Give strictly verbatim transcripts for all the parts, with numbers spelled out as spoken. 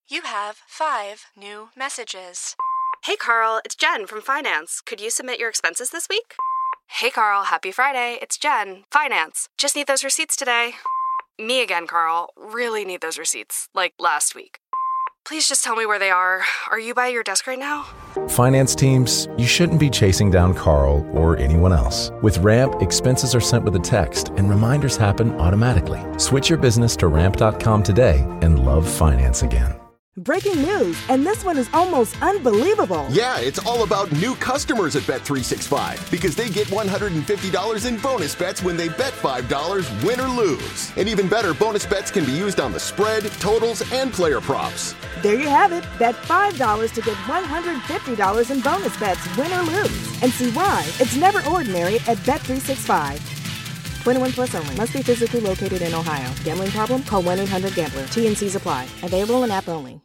You have five new messages. Hey Carl, it's Jen from Finance. Could you submit your expenses this week? Hey Carl, happy Friday. It's Jen, Finance. Just need those receipts today. Me again, Carl. Really need those receipts, like last week. Please just tell me where they are. Are you by your desk right now? Finance teams, you shouldn't be chasing down Carl or anyone else. With Ramp, expenses are sent with a text and reminders happen automatically. Switch your business to ramp dot com today and love finance again. Breaking news, and this one is almost unbelievable. Yeah, it's all about new customers at Bet three sixty-five because they get one hundred fifty dollars in bonus bets when they bet five dollars, win or lose. And even better, bonus bets can be used on the spread, totals, and player props. There you have it. Bet five dollars to get one hundred fifty dollars in bonus bets, win or lose. And see why it's never ordinary at Bet three sixty-five. twenty-one plus only. Must be physically located in Ohio. Gambling problem? Call one eight hundred gambler. T N Cs apply. Available in app only.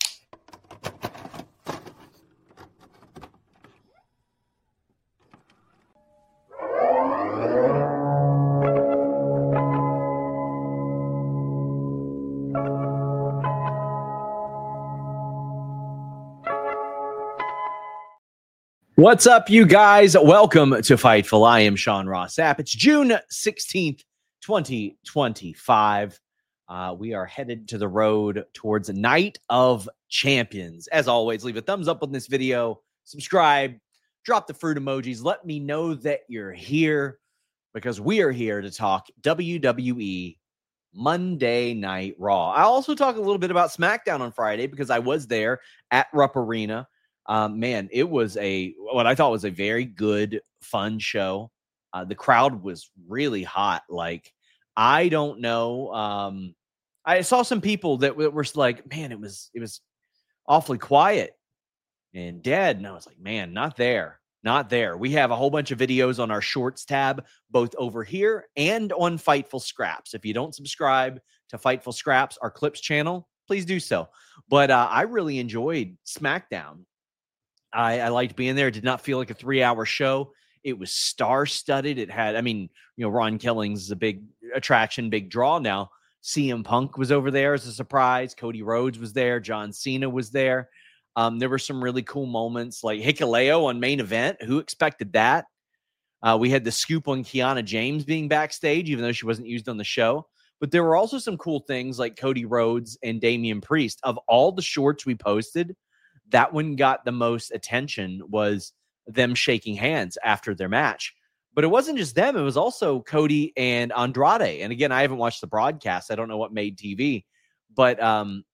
What's up, you guys? Welcome to Fightful. I am Sean Ross Sapp. It's June sixteenth, twenty twenty-five. Uh, we are headed to the road towards a Night of Champions. As always, leave a thumbs up on this video, subscribe, drop the fruit emojis. Let me know that you're here because we are here to talk W W E Monday Night Raw. I'll also talk a little bit about SmackDown on Friday because I was there at Rupp Arena. Um, man, it was a what I thought was a very good, fun show. Uh, the crowd was really hot. Like, I don't know. Um, I saw some people that w- were like, man, it was it was awfully quiet and dead. And I was like, man, not there, not there. We have a whole bunch of videos on our Shorts tab, both over here and on Fightful Scraps. If you don't subscribe to Fightful Scraps, our Clips channel, please do so. But uh, I really enjoyed SmackDown. I, I liked being there. It did not feel like a three-hour show. It was star-studded. It had, I mean, you know, Ron Killings is a big attraction, big draw now. C M Punk was over there as a surprise. Cody Rhodes was there. John Cena was there. Um, there were some really cool moments, like Hikuleo on Main Event. Who expected that? Uh, we had the scoop on Kiana James being backstage, even though she wasn't used on the show. But there were also some cool things like Cody Rhodes and Damian Priest. Of all the shorts we posted, that one got the most attention was them shaking hands after their match. But it wasn't just them. It was also Cody and Andrade. And again, I haven't watched the broadcast. I don't know what made T V. But um,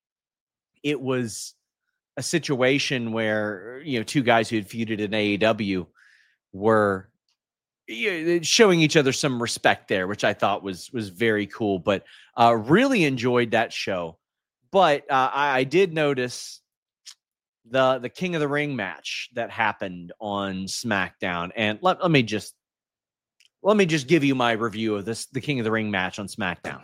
it was a situation where, you know, two guys who had feuded in A E W were you know, showing each other some respect there, which I thought was was very cool. But uh, really enjoyed that show. But uh, I, I did notice the the King of the Ring match that happened on SmackDown. And let, let me just let me just give you my review of this the King of the Ring match on SmackDown.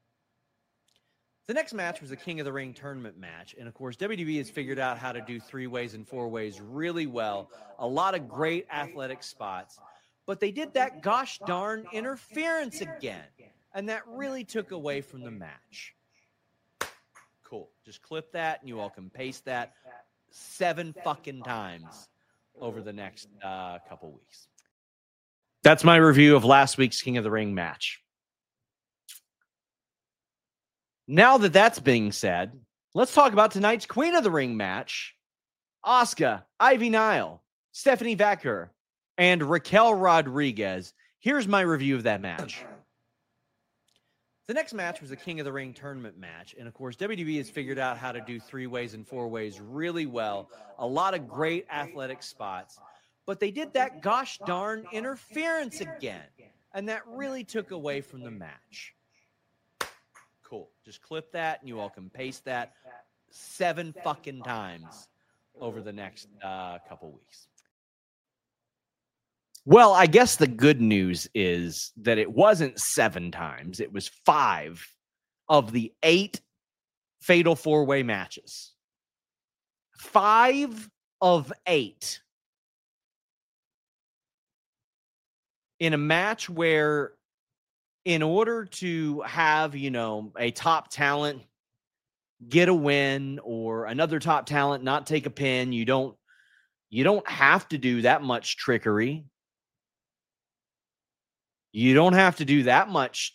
The next match was the King of the Ring tournament match. And of course, W W E has figured out how to do three ways and four ways really well. A lot of great athletic spots. But they did that gosh darn interference again. And that really took away from the match. Cool. Just clip that and you all can paste that seven fucking times over the next uh, couple weeks. That's my review of last week's King of the Ring match. Now that that's being said, let's talk about tonight's Queen of the Ring match. Asuka, Ivy Nile, Stephanie Vaquer, and Raquel Rodriguez. Here's my review of that match. The next match was a King of the Ring tournament match. And of course, W W E has figured out how to do three ways and four ways really well. A lot of great athletic spots. But they did that gosh darn interference again. And that really took away from the match. Cool. Just clip that and you all can paste that seven fucking times over the next uh, couple weeks. Well, I guess the good news is that it wasn't seven times. It was five of the eight fatal four-way matches. Five of eight. In a match where, in order to have, you know, a top talent get a win or another top talent not take a pin. You don't you don't have to do that much trickery. You don't have to do that much.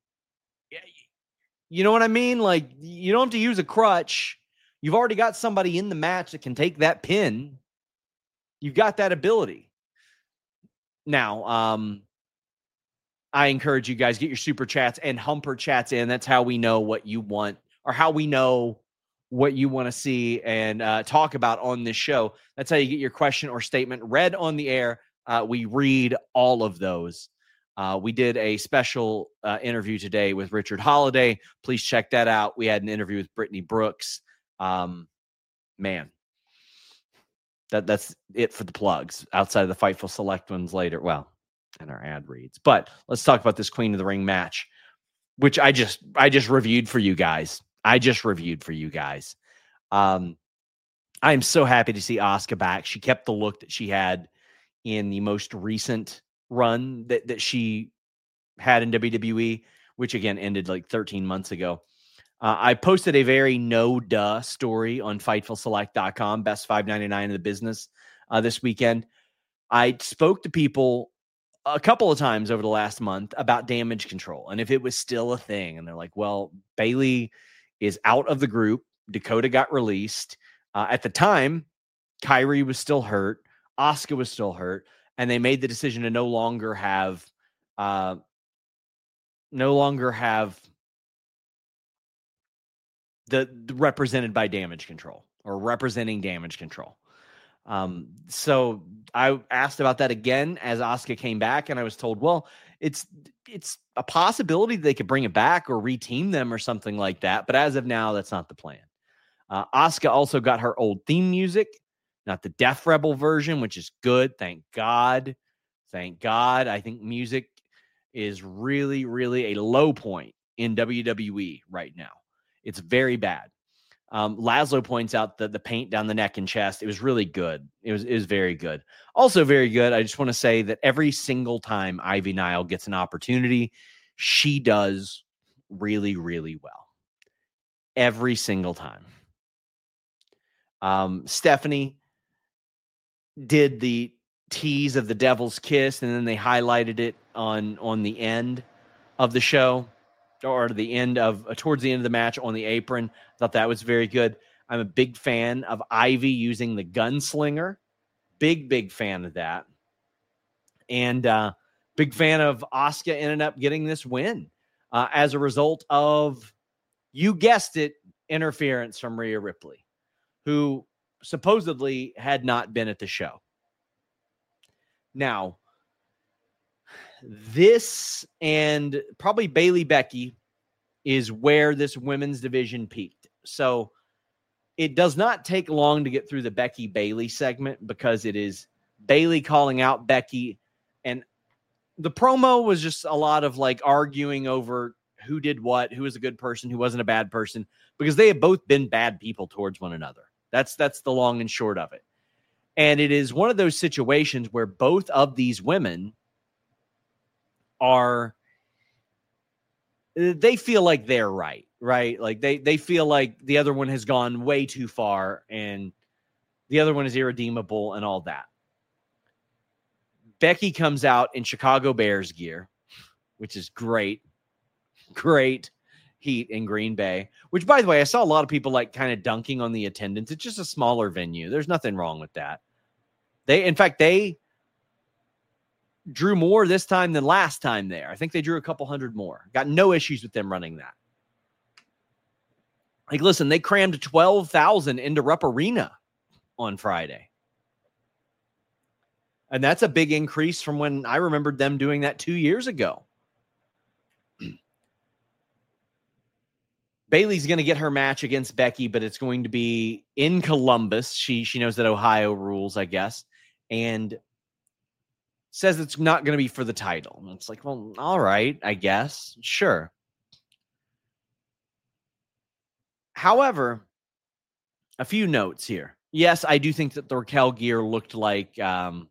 You know what I mean? Like, you don't have to use a crutch. You've already got somebody in the match that can take that pin. You've got that ability. Now, um, I encourage you guys, get your super chats and humper chats in. That's how we know what you want, or how we know what you want to see and uh, talk about on this show. That's how you get your question or statement read on the air. Uh, we read all of those. Uh, we did a special uh, interview today with Richard Holiday. Please check that out. We had an interview with Brittany Brooks. Um, man, that that's it for the plugs. Outside of the Fightful Select ones later, well, and our ad reads. But let's talk about this Queen of the Ring match, which I just I just reviewed for you guys. I just reviewed for you guys. Um, I am so happy to see Asuka back. She kept the look that she had in the most recent run that, that she had in W W E, which again ended like thirteen months ago. Uh, I posted a very no-duh story on Fightful Select dot com, best five ninety-nine in the business uh, this weekend. I spoke to people a couple of times over the last month about Damage Control and if it was still a thing. And they're like, well, Bayley is out of the group. Dakota got released. Uh, at the time, Kyrie was still hurt. Asuka was still hurt. And they made the decision to no longer have, uh, no longer have the, the represented by Damage Control or representing Damage Control. Um, so I asked about that again as Asuka came back, and I was told, well, it's it's a possibility that they could bring it back or reteam them or something like that. But as of now, that's not the plan. Uh, Asuka also got her old theme music, not the Death Rebel version, which is good. Thank God. Thank God. I think music is really, really a low point in W W E right now. It's very bad. Um, Laszlo points out that the paint down the neck and chest, it was really good. It was, it was very good. Also very good. I just want to say that every single time Ivy Nile gets an opportunity, she does really, really well. Every single time. Um, Stephanie did the tease of the Devil's Kiss, and then they highlighted it on, on the end of the show. Or the end of uh, towards the end of the match on the apron. Thought that was very good. I'm a big fan of Ivy using the gunslinger. Big, big fan of that. And uh, big fan of Asuka ended up getting this win uh, as a result of, you guessed it, interference from Rhea Ripley, who supposedly had not been at the show. Now, this and probably Bayley Becky is where this women's division peaked. So it does not take long to get through the Becky Bayley segment because it is Bayley calling out Becky. And the promo was just a lot of like arguing over who did what, who was a good person, who wasn't a bad person, because they have both been bad people towards one another. That's, that's the long and short of it. And it is one of those situations where both of these women are, they feel like they're right, right? Like they, they feel like the other one has gone way too far and the other one is irredeemable and all that. Becky comes out in Chicago Bears gear, which is great. Great heat in Green Bay, which, by the way, I saw a lot of people like kind of dunking on the attendance. It's just a smaller venue. There's nothing wrong with that. They, in fact, they drew more this time than last time there. I think they drew a couple hundred more. Got no issues with them running that. Like, listen, they crammed twelve thousand into Rupp Arena on Friday. And that's a big increase from when I remembered them doing that two years ago. Bayley's going to get her match against Becky, but it's going to be in Columbus. She, she knows that Ohio rules, I guess. And says it's not going to be for the title. And it's like, well, all right, I guess. Sure. However, a few notes here. Yes, I do think that the Raquel gear looked like um,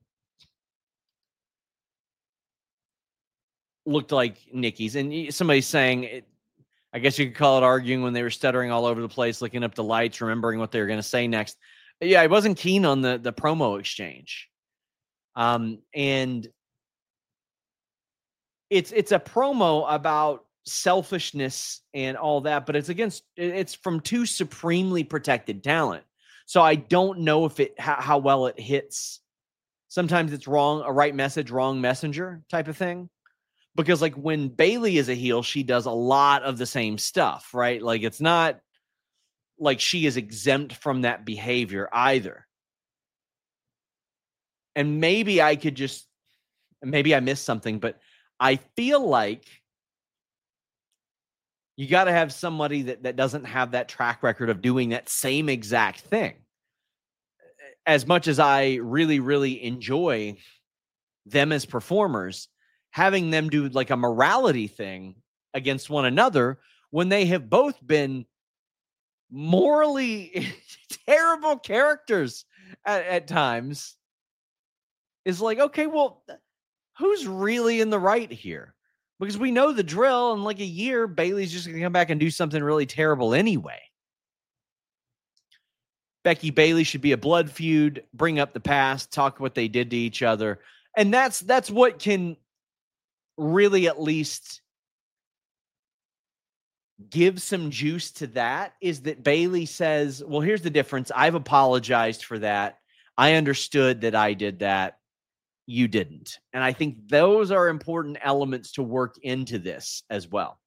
looked like Nikki's. And somebody's saying, it, I guess you could call it arguing when they were stuttering all over the place, looking up the lights, remembering what they were going to say next. But yeah, I wasn't keen on the, the promo exchange. Um, and it's it's a promo about selfishness and all that, but it's against it's from two supremely protected talent. So I don't know if it how, how well it hits. Sometimes it's wrong, a right message, wrong messenger type of thing. Because like when Bayley is a heel, she does a lot of the same stuff, right? Like it's not like she is exempt from that behavior either. And maybe I could just, maybe I missed something, but I feel like you got to have somebody that, that doesn't have that track record of doing that same exact thing. As much as I really, really enjoy them as performers, having them do like a morality thing against one another when they have both been morally terrible characters at, at times is like, okay, well, who's really in the right here? Because we know the drill. In like a year, Bayley's just going to come back and do something really terrible anyway. Becky Bayley should be a blood feud, bring up the past, talk what they did to each other. And that's that's what can really at least give some juice to that, is that Bayley says, well, here's the difference. I've apologized for that. I understood that I did that. You didn't. And I think those are important elements to work into this as well.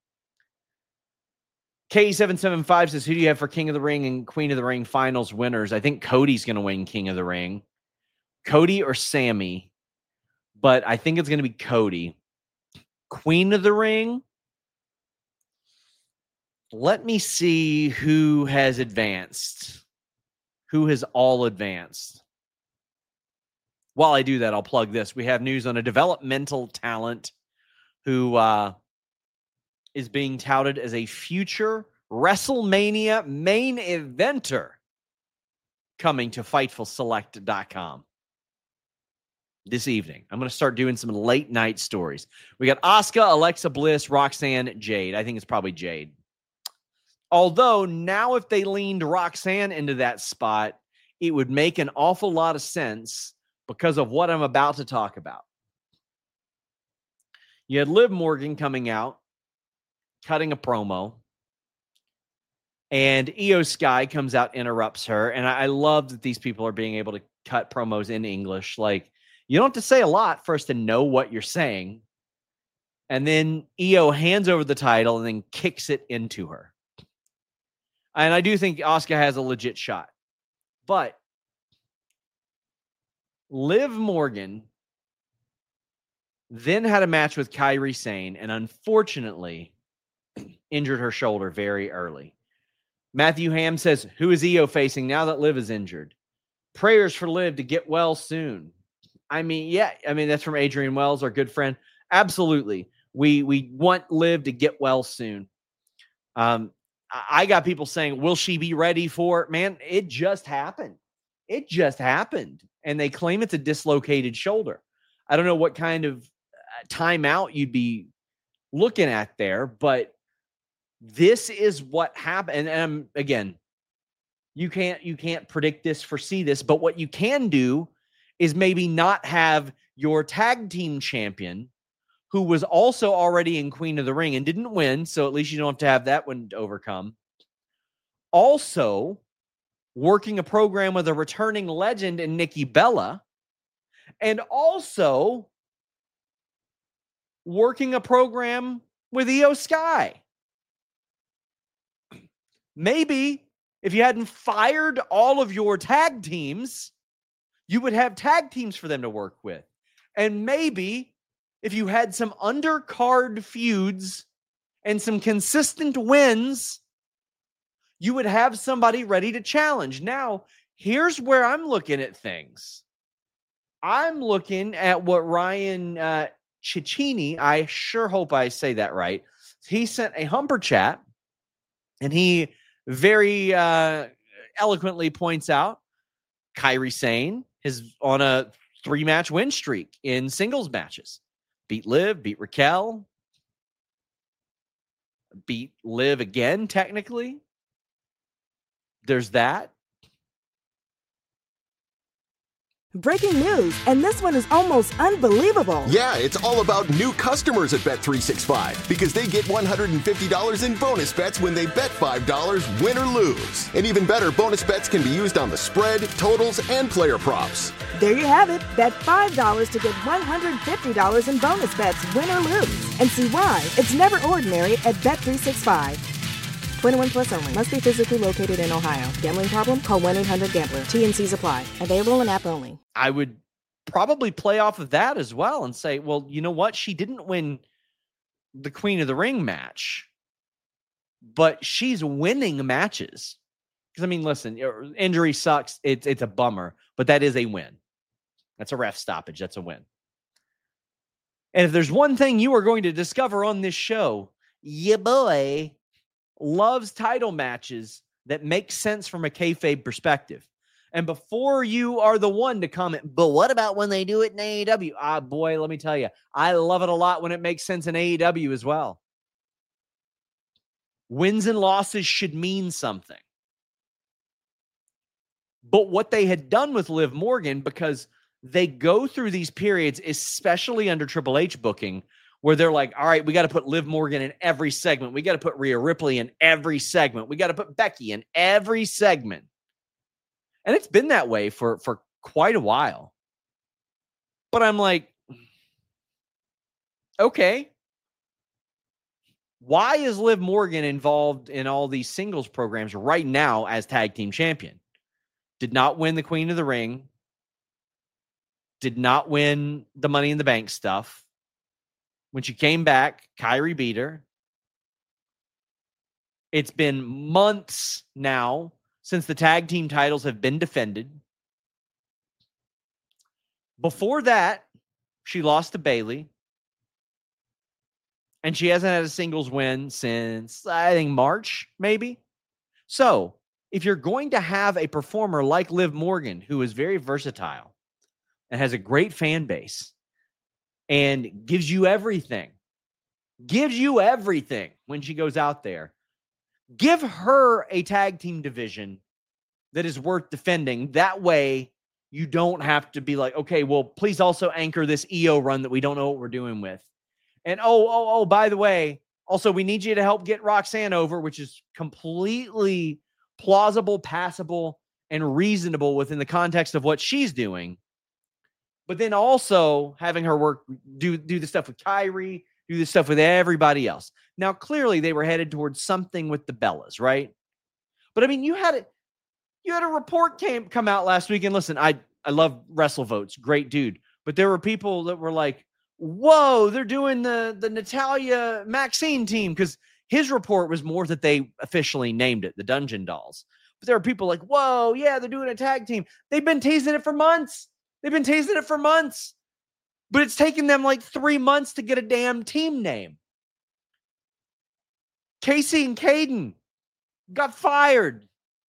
K seven seven five says, who do you have for King of the Ring and Queen of the Ring finals winners? I think Cody's going to win King of the Ring. Cody or Sammy, but I think it's going to be Cody. Queen of the Ring, let me see who has advanced. Who has all advanced? While I do that, I'll plug this. We have news on a developmental talent who uh, is being touted as a future WrestleMania main eventer coming to Fightful Select dot com this evening. I'm going to start doing some late night stories. We got Asuka, Alexa Bliss, Roxanne, Jade. I think it's probably Jade. Although now if they leaned Roxanne into that spot, it would make an awful lot of sense because of what I'm about to talk about. You had Liv Morgan coming out, cutting a promo, and Io Sky comes out, interrupts her. And I, I love that these people are being able to cut promos in English. Like, you don't have to say a lot for us to know what you're saying. And then Io hands over the title and then kicks it into her. And I do think Asuka has a legit shot. But Liv Morgan then had a match with Kairi Sane and unfortunately injured her shoulder very early. Matthew Ham says, who is Io facing now that Liv is injured? Prayers for Liv to get well soon. I mean, yeah, I mean, that's from Adrian Wells, our good friend. Absolutely. We we want Liv to get well soon. Um, I got people saying, will she be ready for it? Man, it just happened. It just happened. And they claim it's a dislocated shoulder. I don't know what kind of timeout you'd be looking at there, but this is what happened. And um, again, you can't you can't predict this, foresee this, but what you can do is maybe not have your tag team champion, who was also already in Queen of the Ring and didn't win, so at least you don't have to have that one to overcome, also working a program with a returning legend in Nikki Bella, and also working a program with Io Sky. Maybe if you hadn't fired all of your tag teams, you would have tag teams for them to work with. And maybe if you had some undercard feuds and some consistent wins, you would have somebody ready to challenge. Now, here's where I'm looking at things. I'm looking at what Ryan uh, Cicchini, I sure hope I say that right. He sent a Humper chat, and he very uh, eloquently points out Kairi Sane is on a three-match win streak in singles matches. Beat Liv, beat Raquel. beat Liv again, technically. There's that. Breaking news, and this one is almost unbelievable. Yeah, it's all about new customers at Bet three sixty-five because they get one hundred fifty dollars in bonus bets when they bet five dollars, win or lose. And even better, bonus bets can be used on the spread, totals, and player props. There you have it. Bet five dollars to get one hundred fifty dollars in bonus bets, win or lose. And see why it's never ordinary at Bet three sixty-five. twenty-one plus only. Must be physically located in Ohio. Gambling problem? Call one eight hundred gambler. T N Cs apply. Available in app only. I would probably play off of that as well and say, well, you know what? She didn't win the Queen of the Ring match, but she's winning matches. Because, I mean, listen, injury sucks. It's, it's a bummer, but that is a win. That's a ref stoppage. That's a win. And if there's one thing you are going to discover on this show, ya boy loves title matches that make sense from a kayfabe perspective. And before you are the one to comment, but what about when they do it in A E W? Ah, boy, let me tell you, I love it a lot when it makes sense in A E W as well. Wins and losses should mean something. But what they had done with Liv Morgan, because they go through these periods, especially under Triple H booking, where they're like, all right, we got to put Liv Morgan in every segment. We got to put Rhea Ripley in every segment. We got to put Becky in every segment. And it's been that way for, for quite a while. But I'm like, okay. Why is Liv Morgan involved in all these singles programs right now as tag team champion? Did not win the Queen of the Ring. Did not win the Money in the Bank stuff. When she came back, Kyrie beat her. It's been months now since the tag team titles have been defended. Before that, she lost to Bayley. And she hasn't had a singles win since, I think, March, maybe. So, if you're going to have a performer like Liv Morgan, who is very versatile and has a great fan base and gives you everything, gives you everything when she goes out there, give her a tag team division that is worth defending. That way, you don't have to be like, okay, well, please also anchor this E O run that we don't know what we're doing with. And oh, oh, oh, by the way, also, we need you to help get Roxanne over, which is completely plausible, passable, and reasonable within the context of what she's doing. But then also having her work, do, do the stuff with Kyrie, do the stuff with everybody else. Now, clearly, they were headed towards something with the Bellas, right? But I mean, you had it. You had a report came come out last week, and listen, I I love WrestleVotes, great dude. But there were people that were like, "Whoa, they're doing the the Natalia Maxine team," because his report was more that they officially named it the Dungeon Dolls. But there are people like, "Whoa, yeah, they're doing a tag team." They've been teasing it for months. They've been teasing it for months. But it's taken them like three months to get a damn team name. Casey and Caden got fired.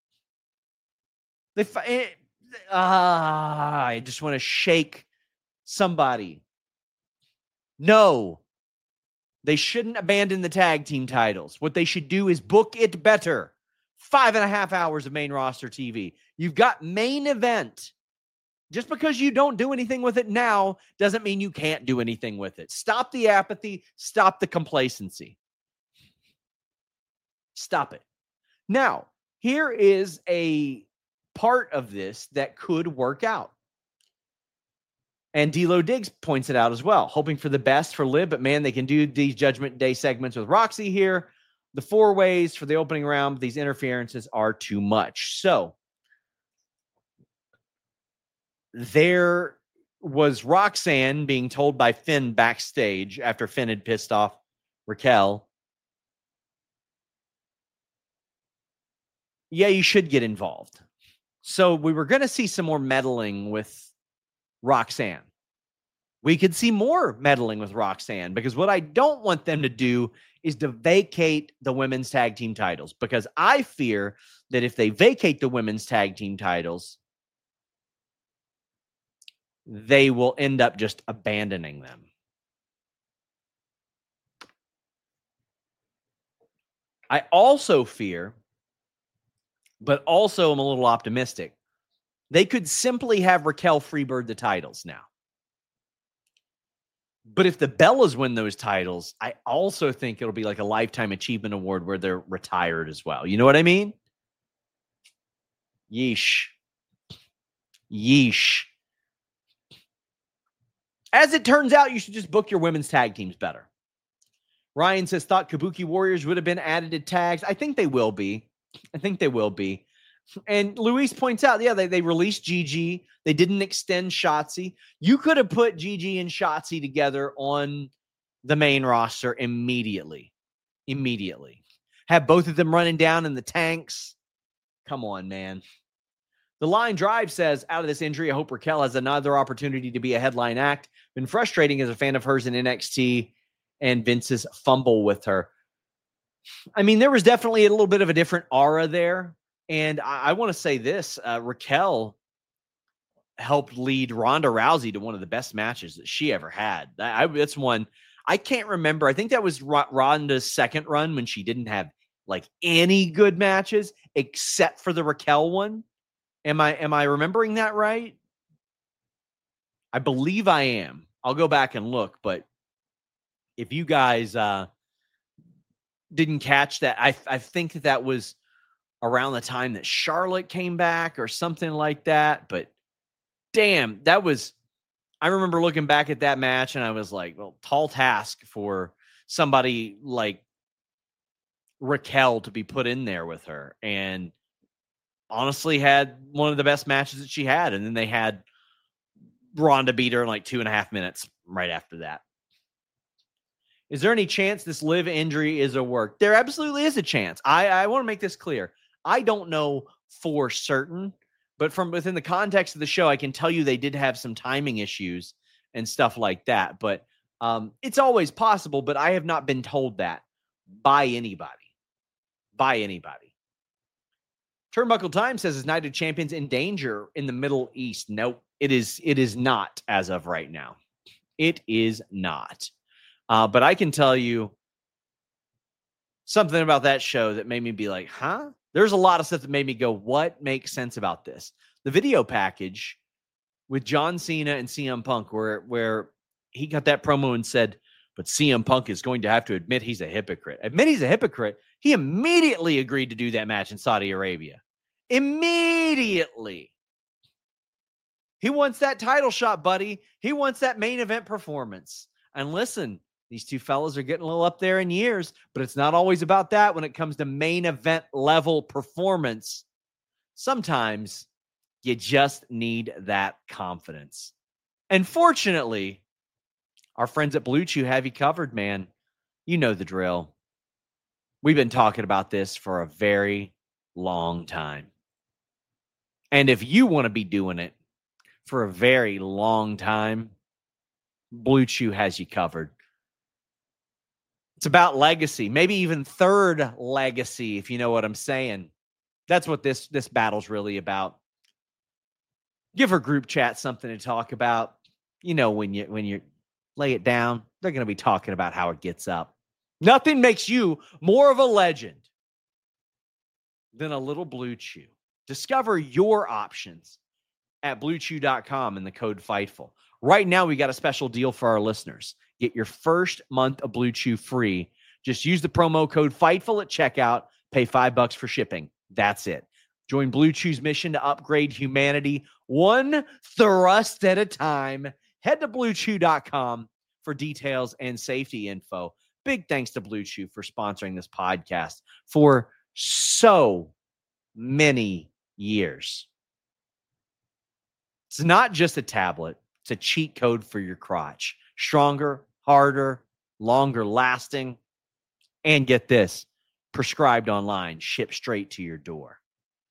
They, fi- ah, I just want to shake somebody. No, they shouldn't abandon the tag team titles. What they should do is book it better. Five and a half hours of main roster T V. You've got main event. Just because you don't do anything with it now doesn't mean you can't do anything with it. Stop the apathy. Stop the complacency. Stop it. Now, here is a part of this that could work out. And D'Lo Diggs points it out as well, hoping for the best for Liv, but man, they can do these Judgment Day segments with Roxy here. The four ways for the opening round, these interferences are too much. So there was Roxanne being told by Finn backstage after Finn had pissed off Raquel, yeah, you should get involved. So we were going to see some more meddling with Roxanne. We could see more meddling with Roxanne, because what I don't want them to do is to vacate the women's tag team titles, because I fear that if they vacate the women's tag team titles, they will end up just abandoning them. I also fear, but also I'm a little optimistic, they could simply have Raquel Freebird the titles now. But if the Bellas win those titles, I also think it'll be like a Lifetime Achievement Award where they're retired as well. You know what I mean? Yeesh. Yeesh. As it turns out, you should just book your women's tag teams better. Ryan says, thought Kabuki Warriors would have been added to tags. I think they will be. I think they will be. And Luis points out, yeah, they, they released Gigi. They didn't extend Shotzi. You could have put Gigi and Shotzi together on the main roster immediately. Immediately. Have both of them running down in the tanks. Come on, man. The Line Drive says, out of this injury, I hope Raquel has another opportunity to be a headline act. Been frustrating as a fan of hers in N X T and Vince's fumble with her. I mean, there was definitely a little bit of a different aura there. And I, I want to say this, uh, Raquel helped lead Ronda Rousey to one of the best matches that she ever had. I, I, that's one, I can't remember. I think that was R- Ronda's second run when she didn't have like any good matches except for the Raquel one. Am I, am I remembering that right? I believe I am. I'll go back and look, but if you guys uh, didn't catch that, I, I think that that was around the time that Charlotte came back or something like that. But damn, that was, I remember looking back at that match and I was like, well, tall task for somebody like Raquel to be put in there with her. And honestly had one of the best matches that she had. And then they had Ronda beat her in like two and a half minutes right after that. Is there any chance this Liv injury is a work? There absolutely is a chance. I, I want to make this clear. I don't know for certain, but from within the context of the show, I can tell you they did have some timing issues and stuff like that. But um, it's always possible, but I have not been told that by anybody. By anybody. Turnbuckle Time says, is Night of Champions in danger in the Middle East? Nope, it is, it is not as of right now. It is not. Uh, but I can tell you something about that show that made me be like, huh? There's a lot of stuff that made me go, what makes sense about this? The video package with John Cena and C M Punk, where, where he got that promo and said, but C M Punk is going to have to admit he's a hypocrite. Admit he's a hypocrite. He immediately agreed to do that match in Saudi Arabia. Immediately. He wants that title shot, buddy. He wants that main event performance. And listen, these two fellas are getting a little up there in years, but it's not always about that when it comes to main event level performance. Sometimes you just need that confidence. And fortunately, our friends at Blue Chew have you covered, man. You know the drill. We've been talking about this for a very long time. And if you want to be doing it for a very long time, Blue Chew has you covered. It's about legacy, maybe even third legacy, if you know what I'm saying. That's what this, this battle's really about. Give her group chat something to talk about. You know, when you when you lay it down, they're going to be talking about how it gets up. Nothing makes you more of a legend than a little Blue Chew. Discover your options at blue chew dot com and the code FIGHTFUL. Right now, we got a special deal for our listeners. Get your first month of Blue Chew free. Just use the promo code FIGHTFUL at checkout. Pay five bucks for shipping. That's it. Join Blue Chew's mission to upgrade humanity one thrust at a time. Head to blue chew dot com for details and safety info. Big thanks to Blue Chew for sponsoring this podcast for so many years. It's not just a tablet. It's a cheat code for your crotch. Stronger, harder, longer lasting. And get this, prescribed online, shipped straight to your door.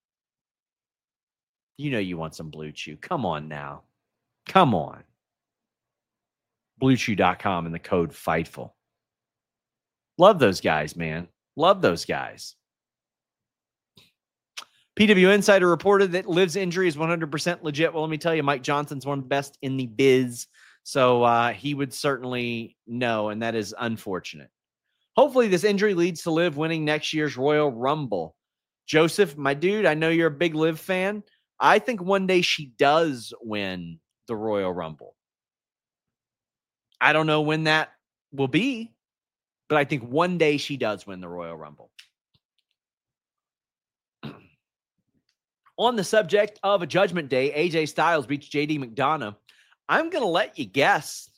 You know you want some Blue Chew. Come on now. Come on. blue chew dot com and the code FIGHTFUL. Love those guys, man. Love those guys. P W Insider reported that Liv's injury is one hundred percent legit. Well, let me tell you, Mike Johnson's one of the best in the biz. So uh, he would certainly know, and that is unfortunate. Hopefully this injury leads to Liv winning next year's Royal Rumble. Joseph, my dude, I know you're a big Liv fan. I think one day she does win the Royal Rumble. I don't know when that will be, but I think one day she does win the Royal Rumble. On the subject of a Judgment Day, A J Styles beats J D McDonough. I'm going to let you guess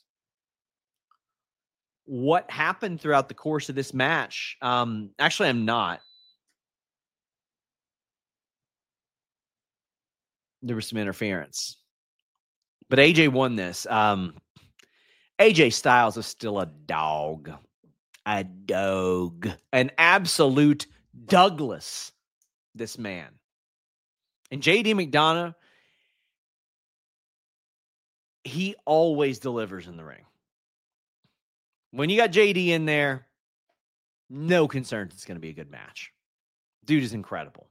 what happened throughout the course of this match. Um, actually, I'm not. There was some interference. But A J won this. Um, A J Styles is still a dog. A dog. An absolute Douglas, this man. And J D McDonough, he always delivers in the ring. When you got J D in there, no concerns it's going to be a good match. Dude is incredible.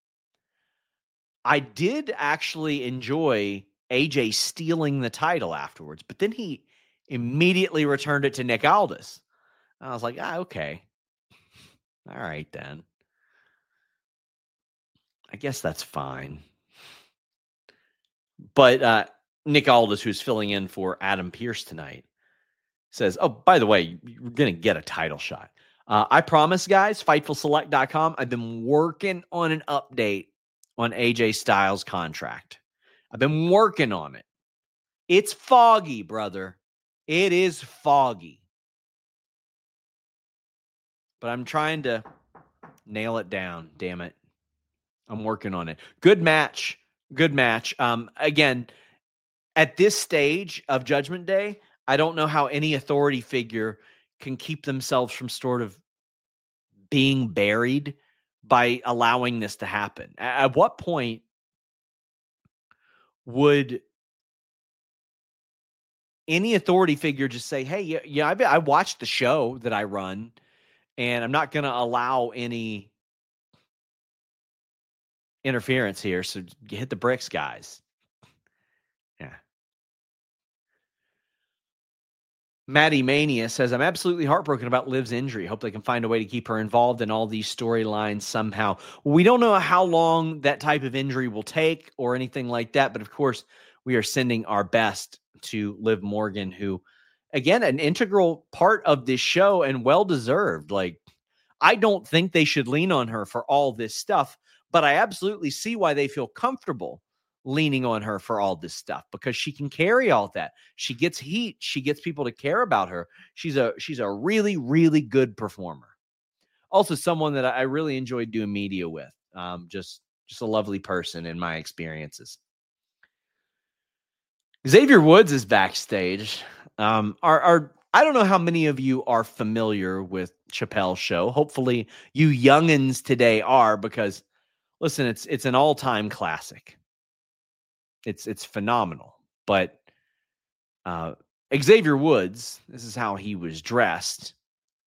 I did actually enjoy A J stealing the title afterwards, but then he immediately returned it to Nick Aldis. I was like, ah, okay. All right, then. I guess that's fine. But uh, Nick Aldis, who's filling in for Adam Pearce tonight, says, oh, by the way, you're going to get a title shot. Uh, I promise, guys, Fightful Select dot com, I've been working on an update on A J Styles' contract. I've been working on it. It's foggy, brother. It is foggy. But I'm trying to nail it down, damn it. I'm working on it. Good match. Good match. Um, again, at this stage of Judgment Day, I don't know how any authority figure can keep themselves from sort of being buried by allowing this to happen. At what point would any authority figure just say, hey, yeah, yeah I, I watched the show that I run, and I'm not going to allow any interference here, so you hit the bricks, guys. Yeah. Maddie Mania says, I'm absolutely heartbroken about Liv's injury. Hope they can find a way to keep her involved in all these storylines somehow. We don't know how long that type of injury will take or anything like that, but of course, we are sending our best to Liv Morgan, who, again, an integral part of this show and well-deserved. Like, I don't think they should lean on her for all this stuff, but I absolutely see why they feel comfortable leaning on her for all this stuff, because she can carry all that. She gets heat. She gets people to care about her. She's a, she's a really, really good performer. Also someone that I really enjoyed doing media with. Um, just, just a lovely person in my experiences. Xavier Woods is backstage. Um, our, our, I don't know how many of you are familiar with Chappelle's show. Hopefully you youngins today are, because listen, it's, it's an all-time classic. It's it's phenomenal. But uh, Xavier Woods, this is how he was dressed.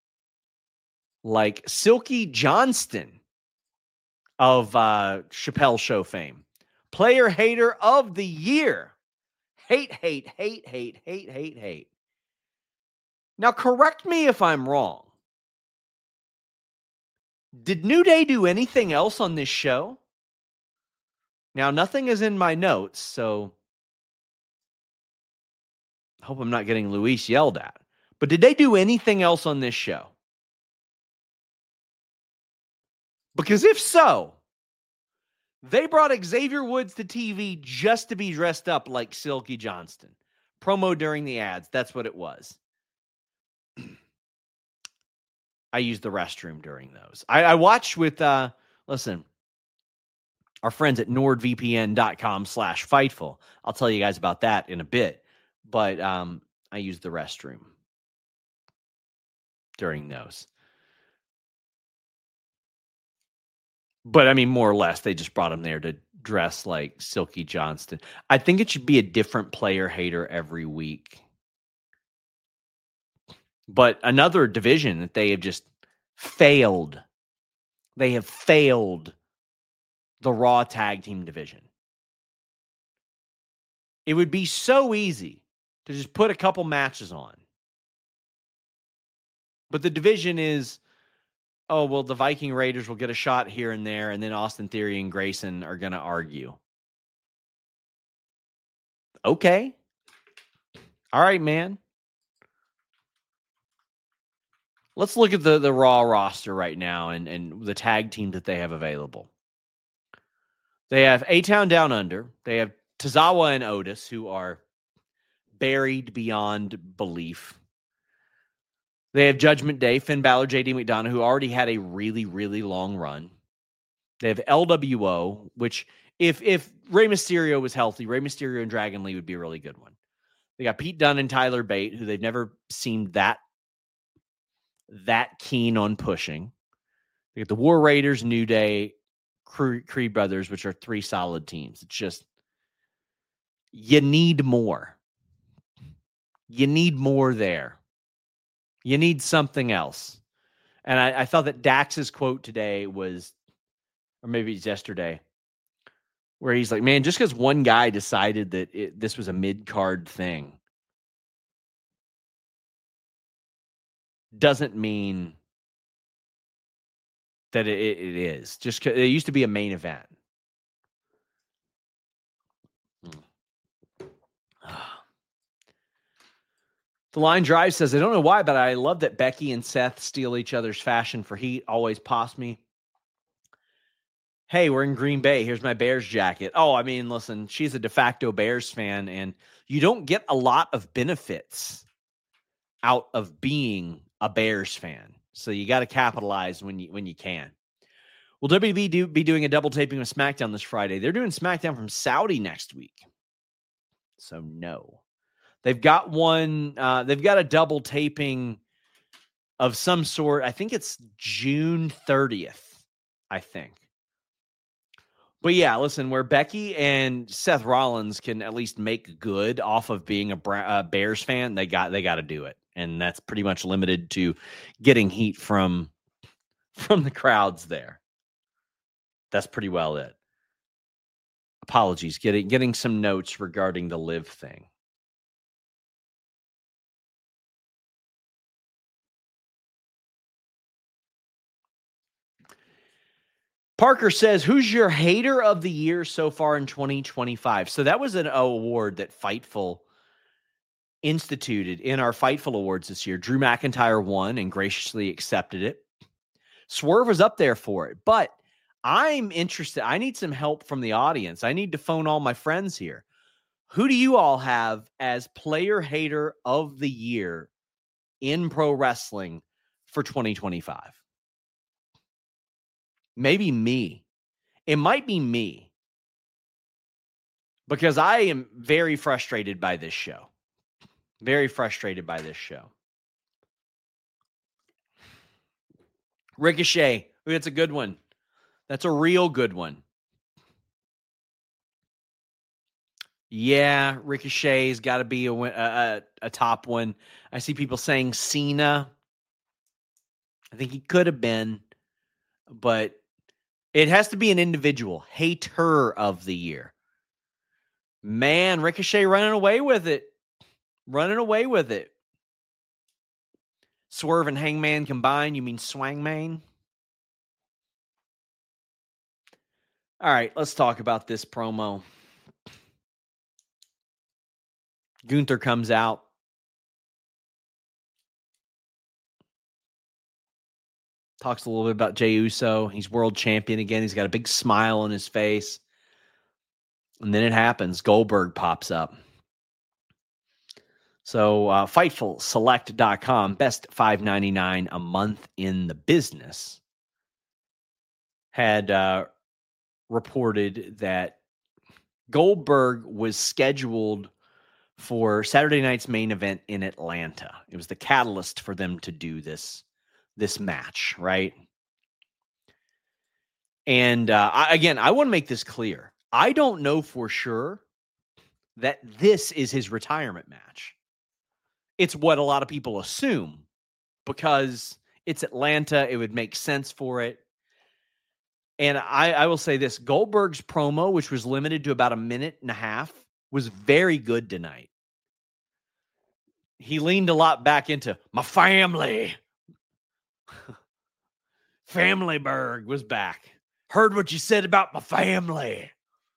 Like Silky Johnston of uh, Chappelle Show fame. Player hater of the year. Hate, hate, hate, hate, hate, hate, hate. Now, correct me if I'm wrong. Did New Day do anything else on this show? Now, nothing is in my notes, so I hope I'm not getting Luis yelled at. But did they do anything else on this show? Because if so, they brought Xavier Woods to T V just to be dressed up like Silky Johnston. Promo during the ads, that's what it was. I used the restroom during those. I, I watched with, uh, listen, our friends at nordvpn.com slash Fightful. I'll tell you guys about that in a bit. But um, I used the restroom during those. But, I mean, more or less, they just brought him there to dress like Silky Johnston. I think it should be a different player hater every week. But another division that they have just failed. They have failed the Raw Tag Team division. It would be so easy to just put a couple matches on. But the division is, oh, well, the Viking Raiders will get a shot here and there, and then Austin Theory and Grayson are going to argue. Okay. All right, man. Let's look at the, the Raw roster right now and, and the tag team that they have available. They have A-Town Down Under. They have Tozawa and Otis, who are buried beyond belief. They have Judgment Day, Finn Balor, J D McDonough, who already had a really, really long run. They have L W O, which if if Rey Mysterio was healthy, Rey Mysterio and Dragon Lee would be a really good one. They got Pete Dunne and Tyler Bate, who they've never seemed that, that keen on pushing. They got the War Raiders, New Day, Creed Brothers, which are three solid teams. It's just, you need more. You need more there. You need something else. And I, I thought that Dax's quote today was, or maybe it's yesterday, where he's like, man, just because one guy decided that it, this was a mid-card thing doesn't mean that it, it is. Just it used to be a main event. The Line Drive says, I don't know why, but I love that Becky and Seth steal each other's fashion for heat. Always pos me. Hey, we're in Green Bay. Here's my Bears jacket. Oh, I mean, listen, she's a de facto Bears fan, and you don't get a lot of benefits out of being a Bears fan. So you got to capitalize when you when you can. Will W W E do, be doing a double taping of SmackDown this Friday? They're doing SmackDown from Saudi next week. So no. They've got one, uh, they've got a double taping of some sort. I think it's June thirtieth, I think. But yeah, listen, where Becky and Seth Rollins can at least make good off of being a Bra- uh, Bears fan, they got they got to do it. And that's pretty much limited to getting heat from, from the crowds there. That's pretty well it. Apologies, getting getting some notes regarding the live thing. Parker says, who's your hater of the year so far in twenty twenty-five? So that was an award that Fightful instituted in our Fightful Awards this year. Drew McIntyre won and graciously accepted it. Swerve was up there for it, but I'm interested. I need some help from the audience. I need to phone all my friends here. Who do you all have as player hater of the year in pro wrestling for twenty twenty-five? Maybe me. It might be me. Because I am very frustrated by this show. Very frustrated by this show. Ricochet. That's a good one. That's a real good one. Yeah, Ricochet's got to be a, a, a top one. I see people saying Cena. I think he could have been. But it has to be an individual. Hater of the year. Man, Ricochet running away with it. Running away with it. Swerve and Hangman combined. You mean Swangman? All right, let's talk about this promo. Gunther comes out. Talks a little bit about Jey Uso. He's world champion again. He's got a big smile on his face. And then it happens. Goldberg pops up. So uh, Fightful Select dot com, best five ninety-nine a month in the business, had uh, reported that Goldberg was scheduled for Saturday night's main event in Atlanta. It was the catalyst for them to do this, this match, right? And uh, I, again, I want to make this clear. I don't know for sure that this is his retirement match. It's what a lot of people assume because it's Atlanta. It would make sense for it. And I, I will say this, Goldberg's promo, which was limited to about a minute and a half, was very good tonight. He leaned a lot back into my family, Familyberg was back. Heard what you said about my family.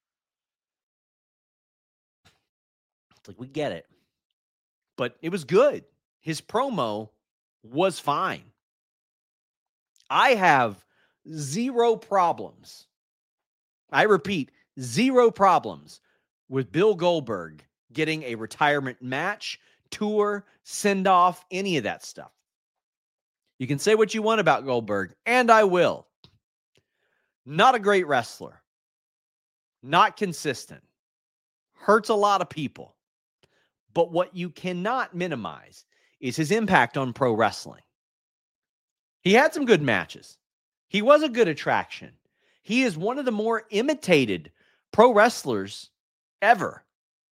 It's like, we get it. But it was good. His promo was fine. I have zero problems. I repeat, zero problems with Bill Goldberg getting a retirement match, tour, send-off, any of that stuff. You can say what you want about Goldberg, and I will. Not a great wrestler. Not consistent. Hurts a lot of people. But what you cannot minimize is his impact on pro wrestling. He had some good matches. He was a good attraction. He is one of the more imitated pro wrestlers ever.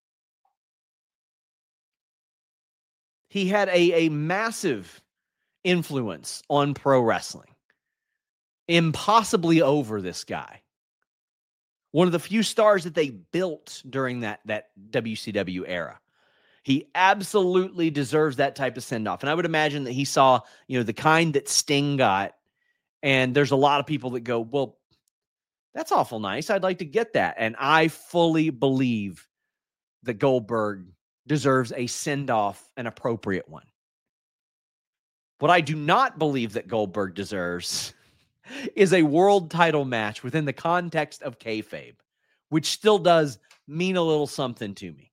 He had a, a massive influence on pro wrestling. Impossibly over, this guy. One of the few stars that they built during that, that W C W era. He absolutely deserves that type of send-off. And I would imagine that he saw, you know, the kind that Sting got. And there's a lot of people that go, well, that's awful nice. I'd like to get that. And I fully believe that Goldberg deserves a send-off, an appropriate one. What I do not believe that Goldberg deserves is a world title match within the context of kayfabe, which still does mean a little something to me.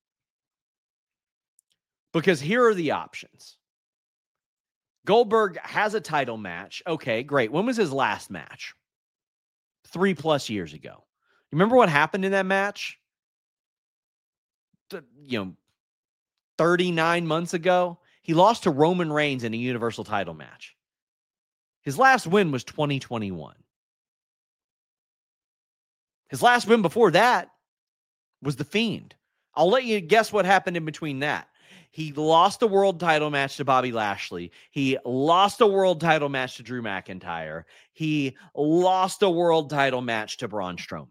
Because here are the options. Goldberg has a title match. Okay, great. When was his last match? Three plus years ago. Remember what happened in that match? You know, thirty-nine months ago? He lost to Roman Reigns in a Universal title match. His last win was twenty twenty-one. His last win before that was The Fiend. I'll let you guess what happened in between that. He lost a world title match to Bobby Lashley. He lost a world title match to Drew McIntyre. He lost a world title match to Braun Strowman.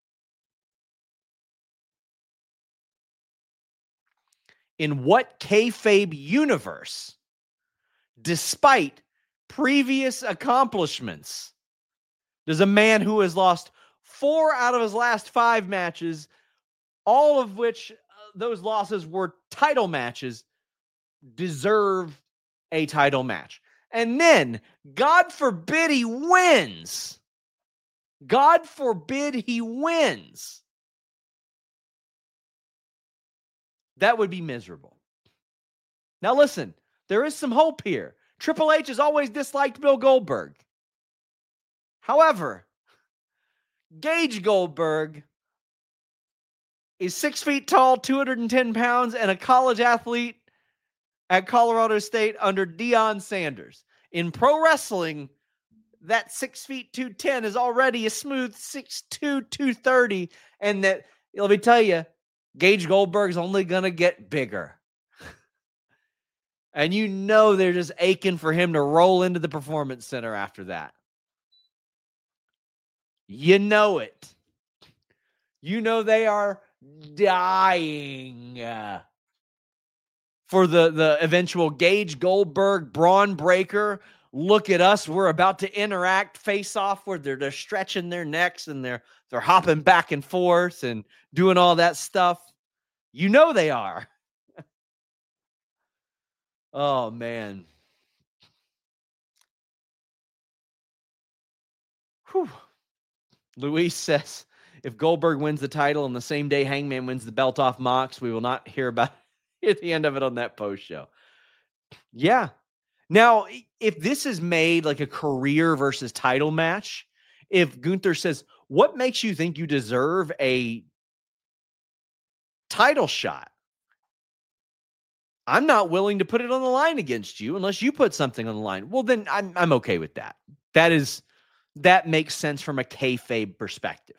In what kayfabe universe, despite previous accomplishments, does a man who has lost four out of his last five matches, all of which those losses were title matches, deserve a title match? And then, God forbid he wins. God forbid he wins. That would be miserable. Now listen, there is some hope here. Triple H has always disliked Bill Goldberg. However, Gage Goldberg is six feet tall, two hundred ten pounds, and a college athlete at Colorado State under Deion Sanders. In pro wrestling, that six feet two ten is already a smooth six two, two thirty, and that, let me tell you, Gage Goldberg's only going to get bigger. And you know they're just aching for him to roll into the Performance Center after that. You know it. You know they are dying uh, for the, the eventual Gage Goldberg, Braun Breaker. Look at us. We're about to interact, face off where they're, they're stretching their necks and they're, they're hopping back and forth and doing all that stuff. You know they are. Oh, man. Whew. Luis says, if Goldberg wins the title on the same day Hangman wins the belt off Mox, we will not hear about it at the end of it on that post show. Yeah. Now, if this is made like a career versus title match, if Gunther says, what makes you think you deserve a title shot? I'm not willing to put it on the line against you unless you put something on the line. Well, then I'm I'm okay with that. That is that makes sense from a kayfabe perspective.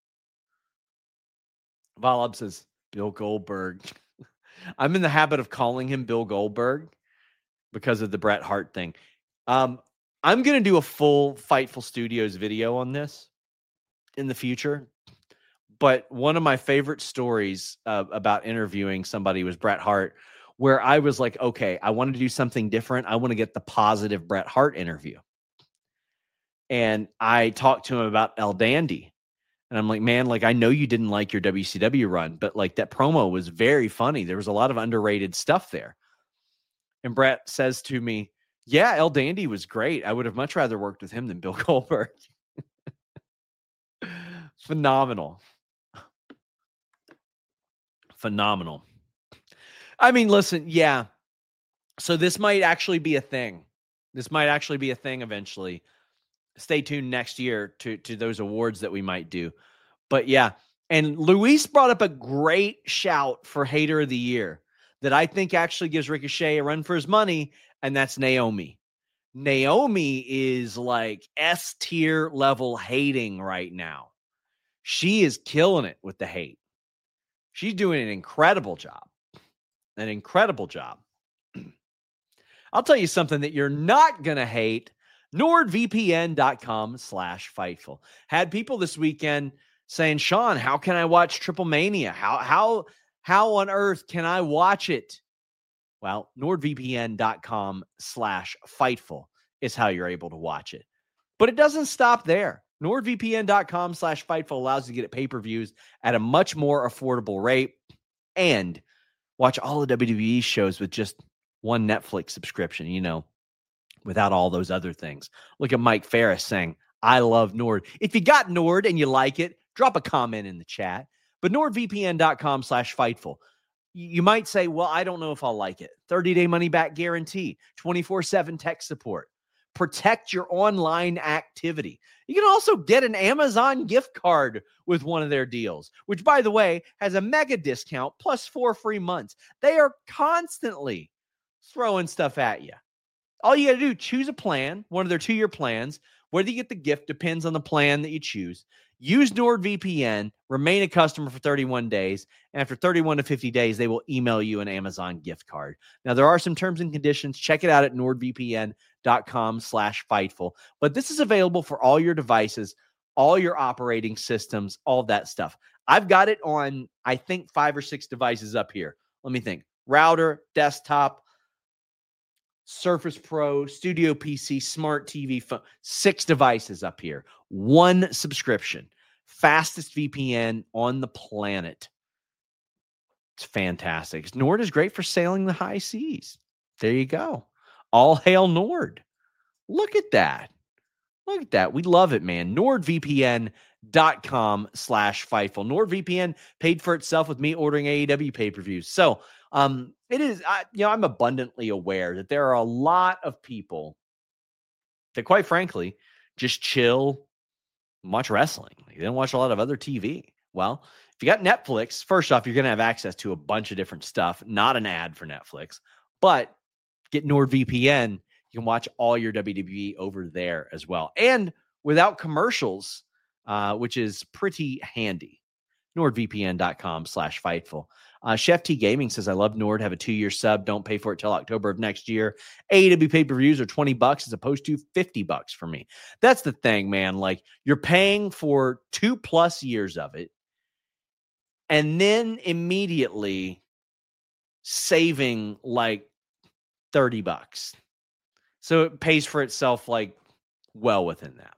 Valab says, Bill Goldberg. I'm in the habit of calling him Bill Goldberg because of the Bret Hart thing. Um, I'm going to do a full Fightful Studios video on this in the future. But one of my favorite stories uh, about interviewing somebody was Bret Hart, where I was like, okay, I want to do something different. I want to get the positive Bret Hart interview. And I talked to him about El Dandy. And I'm like, man, like, I know you didn't like your W C W run, but like that promo was very funny. There was a lot of underrated stuff there. And Brett says to me, yeah, El Dandy was great. I would have much rather worked with him than Bill Goldberg. Phenomenal. Phenomenal. I mean, listen, yeah. So this might actually be a thing. This might actually be a thing eventually. Stay tuned next year to, to those awards that we might do. But yeah, and Luis brought up a great shout for Hater of the Year that I think actually gives Ricochet a run for his money, and that's Naomi. Naomi is like S-tier level hating right now. She is killing it with the hate. She's doing an incredible job. An incredible job. I'll tell you something that you're not going to hate. NordVPN.com slash Fightful. Had people this weekend saying, Sean, how can I watch Triple Mania? How, how, how on earth can I watch it? Well, NordVPN.com slash Fightful is how you're able to watch it. But it doesn't stop there. NordVPN.com slash Fightful allows you to get pay-per-views at a much more affordable rate and watch all the W W E shows with just one Netflix subscription, you know, without all those other things. Look at Mike Ferris saying, I love Nord. If you got Nord and you like it, drop a comment in the chat. But NordVPN.com slash Fightful. You might say, well, I don't know if I'll like it. thirty-day money-back guarantee, twenty-four seven tech support. Protect your online activity. You can also get an Amazon gift card with one of their deals, which, by the way, has a mega discount plus four free months. They are constantly throwing stuff at you. All you got to do, choose a plan, one of their two-year plans. Whether you get the gift depends on the plan that you choose. Use NordVPN, remain a customer for thirty-one days. And after thirty-one to fifty days, they will email you an Amazon gift card. Now, there are some terms and conditions. Check it out at NordVPN.com slash Fightful. But this is available for all your devices, all your operating systems, all that stuff. I've got it on, I think, five or six devices up here. Let me think. Router, desktop, Surface Pro, Studio P C, Smart T V, phone, six devices up here. One subscription. Fastest V P N on the planet. It's fantastic. Nord is great for sailing the high seas. There you go. All hail Nord. Look at that. Look at that. We love it, man. NordVPN.com slash Fightful. NordVPN paid for itself with me ordering A E W pay-per-views. So, um, it is, I, you know, I'm abundantly aware that there are a lot of people that, quite frankly, just chill, watch wrestling. They don't watch a lot of other T V. Well, if you got Netflix, first off, you're going to have access to a bunch of different stuff, not an ad for Netflix, but get NordVPN. You can watch all your W W E over there as well. And without commercials, uh, which is pretty handy. NordVPN.com slash Fightful. Uh, Chef T Gaming says, I love Nord, have a two-year sub. Don't pay for it till October of next year. A E W pay-per-views are twenty bucks as opposed to fifty bucks for me. That's the thing, man. Like, you're paying for two plus years of it and then immediately saving like thirty bucks. So it pays for itself like well within that.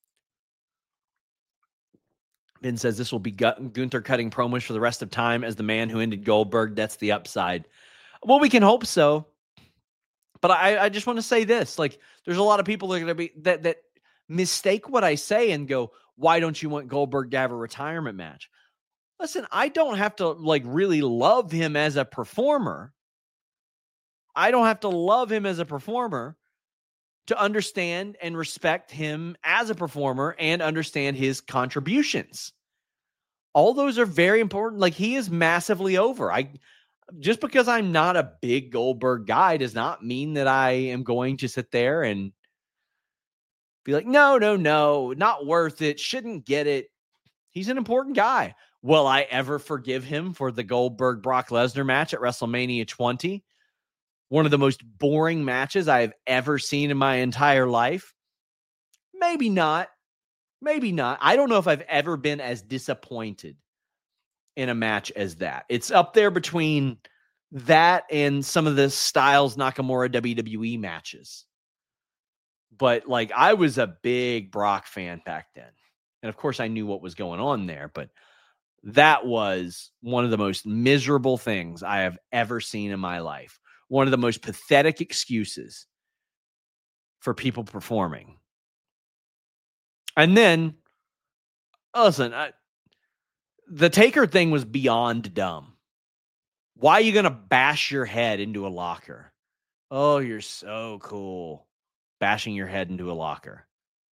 Ben says this will be Gunther cutting promos for the rest of time as the man who ended Goldberg. That's the upside. Well, we can hope so. But I, I just want to say this. Like, there's a lot of people that are going to be that that mistake what I say and go, why don't you want Goldberg to have a retirement match? Listen, I don't have to like really love him as a performer. I don't have to love him as a performer to understand and respect him as a performer and understand his contributions. All those are very important. Like, he is massively over. I just because I'm not a big Goldberg guy does not mean that I am going to sit there and be like, no, no, no, not worth it. Shouldn't get it. He's an important guy. Will I ever forgive him for the Goldberg Brock Lesnar match at WrestleMania twenty? One of the most boring matches I have ever seen in my entire life? Maybe not. Maybe not. I don't know if I've ever been as disappointed in a match as that. It's up there between that and some of the Styles Nakamura W W E matches. But like, I was a big Brock fan back then. And of course I knew what was going on there, but that was one of the most miserable things I have ever seen in my life. One of the most pathetic excuses for people performing. And then, listen, I, the Taker thing was beyond dumb. Why are you going to bash your head into a locker? Oh, you're so cool. Bashing your head into a locker.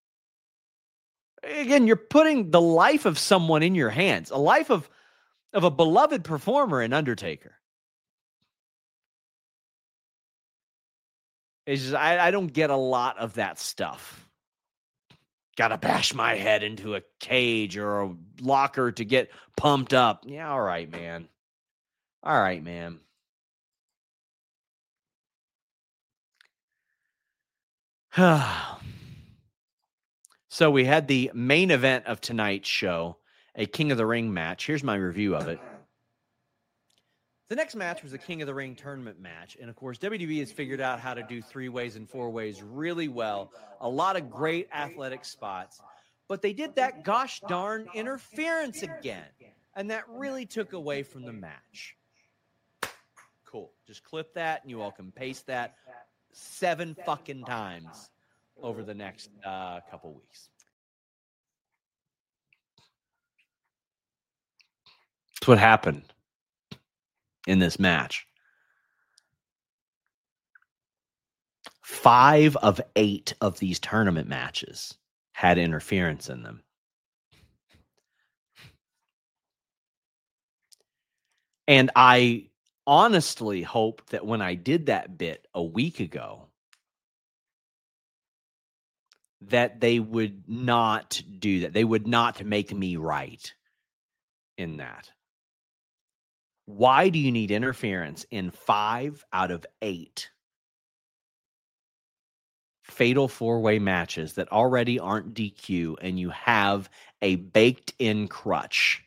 Again, you're putting the life of someone in your hands, a life of, of a beloved performer in Undertaker. It's just, I, I don't get a lot of that stuff. Got to bash my head into a cage or a locker to get pumped up. Yeah, all right, man. All right, man. So we had the main event of tonight's show, a King of the Ring match. Here's my review of it. The next match was a King of the Ring tournament match. And, of course, W W E has figured out how to do three ways and four ways really well. A lot of great athletic spots. But they did that gosh darn interference again. And that really took away from the match. Cool. Just clip that and you all can paste that seven fucking times over the next uh, couple weeks. That's what happened in this match. Five of eight of these tournament matches had interference in them. And I honestly hope that when I did that bit a week ago, that they would not do that. They would not make me right in that. Why do you need interference in five out of eight fatal four-way matches that already aren't D Q and you have a baked-in crutch?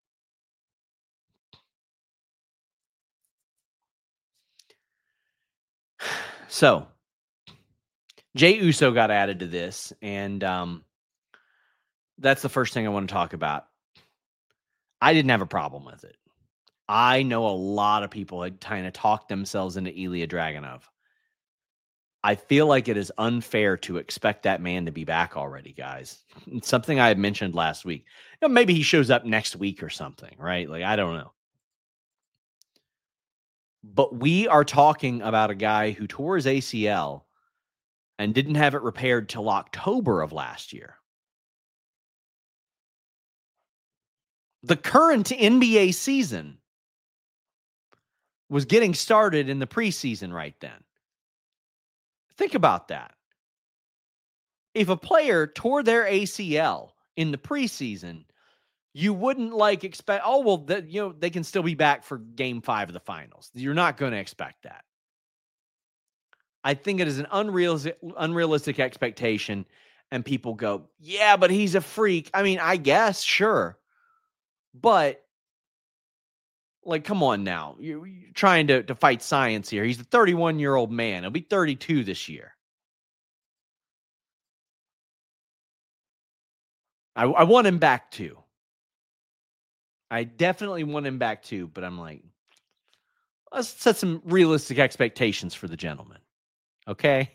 So, Jey Uso got added to this, and um, that's the first thing I want to talk about. I didn't have a problem with it. I know a lot of people had kind of talked themselves into Ilya Dragunov. I feel like it is unfair to expect that man to be back already, guys. It's something I had mentioned last week. You know, maybe he shows up next week or something, right? Like, I don't know. But we are talking about a guy who tore his A C L and didn't have it repaired till October of last year. The current N B A season was getting started in the preseason right then. Think about that. If a player tore their A C L in the preseason, you wouldn't like expect, oh, well, that, you know, they can still be back for game five of the finals. You're not going to expect that. I think it is an unrealistic, unrealistic expectation. And people go, yeah, but he's a freak. I mean, I guess, sure. But, like, come on now. You're, you're trying to, to fight science here. He's a thirty-one-year-old man. He'll be thirty-two this year. I, I want him back too. I definitely want him back too, but I'm like, let's set some realistic expectations for the gentleman. Okay?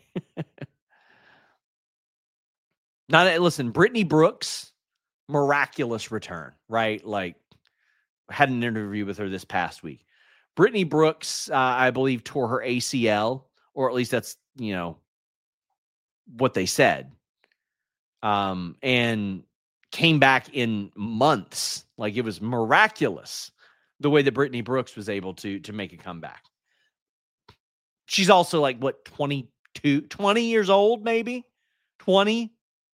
Not listen, Brittany Brooks, miraculous return, right? Like, I had an interview with her this past week. Brittany Brooks, uh, I believe, tore her A C L, or at least that's, you know, what they said. Um, and came back in months. Like, it was miraculous the way that Brittany Brooks was able to, to make a comeback. She's also like, what, twenty-two, twenty years old, maybe? twenty?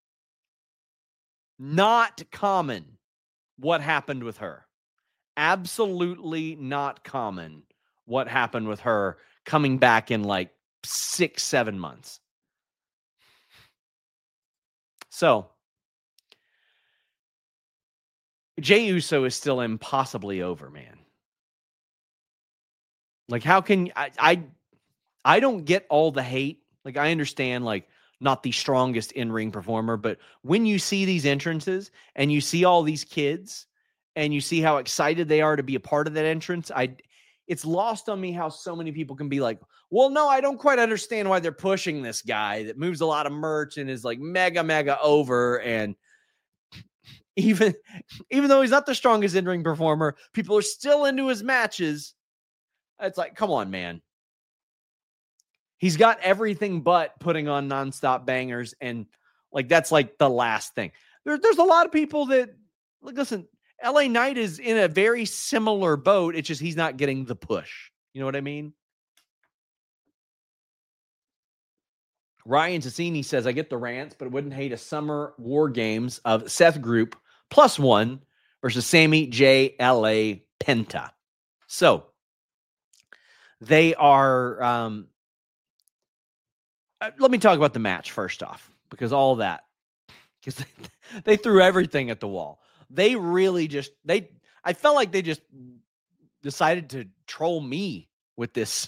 Not common what happened with her. Absolutely not common what happened with her coming back in like six, seven months. So, Jey Uso is still impossibly over, man. Like, how can I, I, I don't get all the hate. Like, I understand, like, not the strongest in-ring performer, but when you see these entrances and you see all these kids and you see how excited they are to be a part of that entrance, I it's lost on me how so many people can be like, well, no, I don't quite understand why they're pushing this guy that moves a lot of merch and is like mega, mega over. And even, even though he's not the strongest in-ring performer, people are still into his matches. It's like, come on, man. He's got everything but putting on nonstop bangers. And like, that's like the last thing. There, there's a lot of people that, like, listen, L A Knight is in a very similar boat. It's just he's not getting the push. You know what I mean? Ryan Tassini says, I get the rants, but wouldn't hate a summer war games of Seth Group plus one versus Sammy J L A Penta. So they are, um, uh, let me talk about the match first off, because all that, because they, they threw everything at the wall. They really just, they, I felt like they just decided to troll me with this,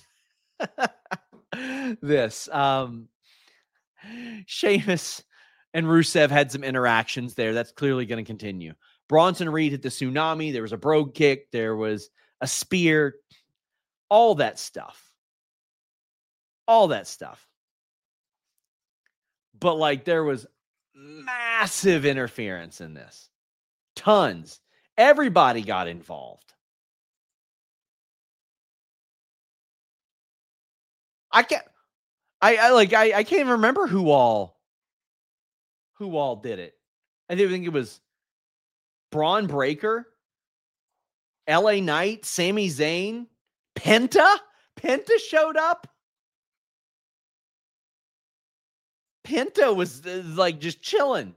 this, um, Sheamus and Rusev had some interactions there. That's clearly going to continue. Bronson Reed hit the tsunami. There was a brogue kick. There was a spear, all that stuff, all that stuff. But like, there was massive interference in this. Tons. Everybody got involved. I can't, I, I like, I, I can't even remember who all, who all did it. I think it was Braun Breaker, L A Knight, Sami Zayn, Penta. Penta showed up. Penta was uh, like just chilling.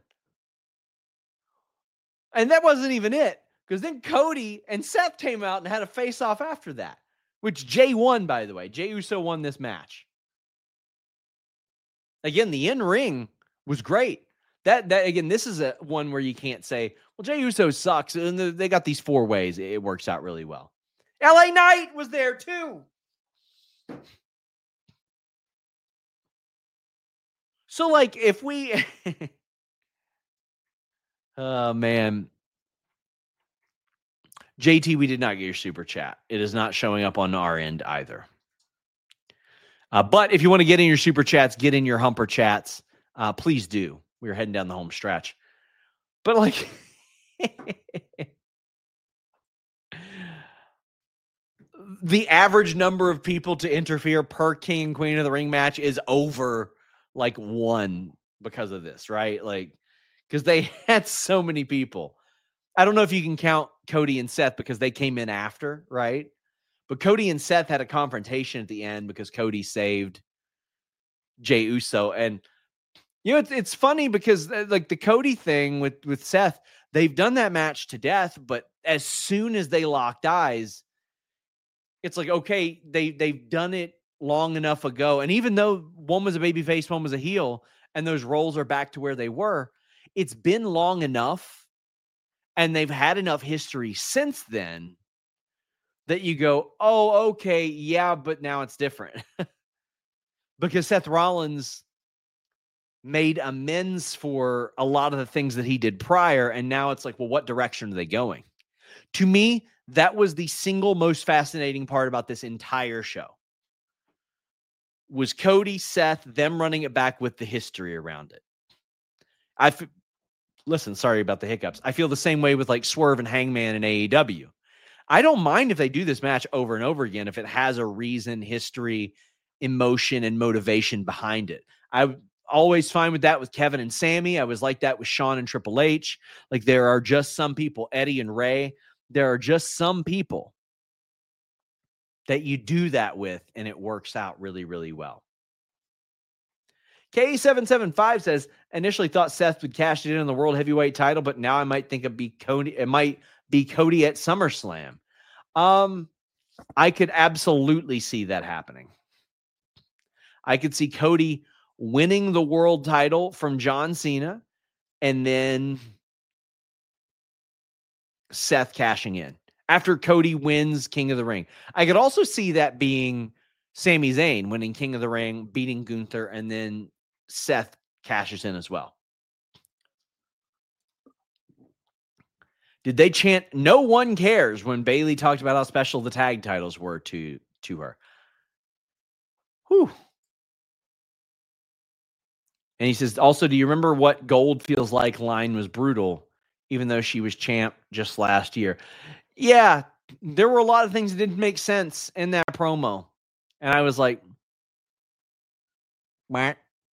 And that wasn't even it, because then Cody and Seth came out and had a face-off after that, which Jay won, by the way. Jey Uso won this match. Again, the in-ring was great. That, that again, this is a one where you can't say, well, Jey Uso sucks. And they got these four ways. It works out really well. L A Knight was there too. So, like, if we... oh, man. J T, we did not get your super chat. It is not showing up on our end either. Uh, but if you want to get in your super chats, get in your humper chats, uh, please do. We're heading down the home stretch. But, like... the average number of people to interfere per King and Queen of the Ring match is over... like one because of this, right? Like, because they had so many people. I don't know if you can count Cody and Seth because they came in after, right? But Cody and Seth had a confrontation at the end because Cody saved Jey Uso. And, you know, it's, it's funny because like the Cody thing with, with Seth, they've done that match to death, but as soon as they locked eyes, it's like, okay, they, they've done it long enough ago. And even though one was a babyface, one was a heel, and those roles are back to where they were, it's been long enough and they've had enough history since then that you go, oh, okay, yeah, but now it's different. Because Seth Rollins made amends for a lot of the things that he did prior, and now it's like, well, what direction are they going? To me, that was the single most fascinating part about this entire show. Was Cody, Seth, them running it back with the history around it. I f- listen, sorry about the hiccups. I feel the same way with like Swerve and Hangman in A E W. I don't mind if they do this match over and over again, if it has a reason, history, emotion, and motivation behind it. I always fine with that with Kevin and Sammy. I was like that with Shawn and Triple H. Like there are just some people, Eddie and Ray, there are just some people that you do that with, and it works out really, really well. K seven seven five says, initially thought Seth would cash it in on the World Heavyweight title, but now I might think it'd be Cody. It might be Cody at SummerSlam. Um, I could absolutely see that happening. I could see Cody winning the world title from John Cena, and then Seth cashing in after Cody wins King of the Ring. I could also see that being Sami Zayn winning King of the Ring, beating Gunther, and then Seth cashes in as well. Did they chant "No one cares" when Bayley talked about how special the tag titles were to, to her? Whew. And he says, also, do you remember what Gold feels like line was brutal, even though she was champ just last year? Yeah, there were a lot of things that didn't make sense in that promo. And I was like, Meh.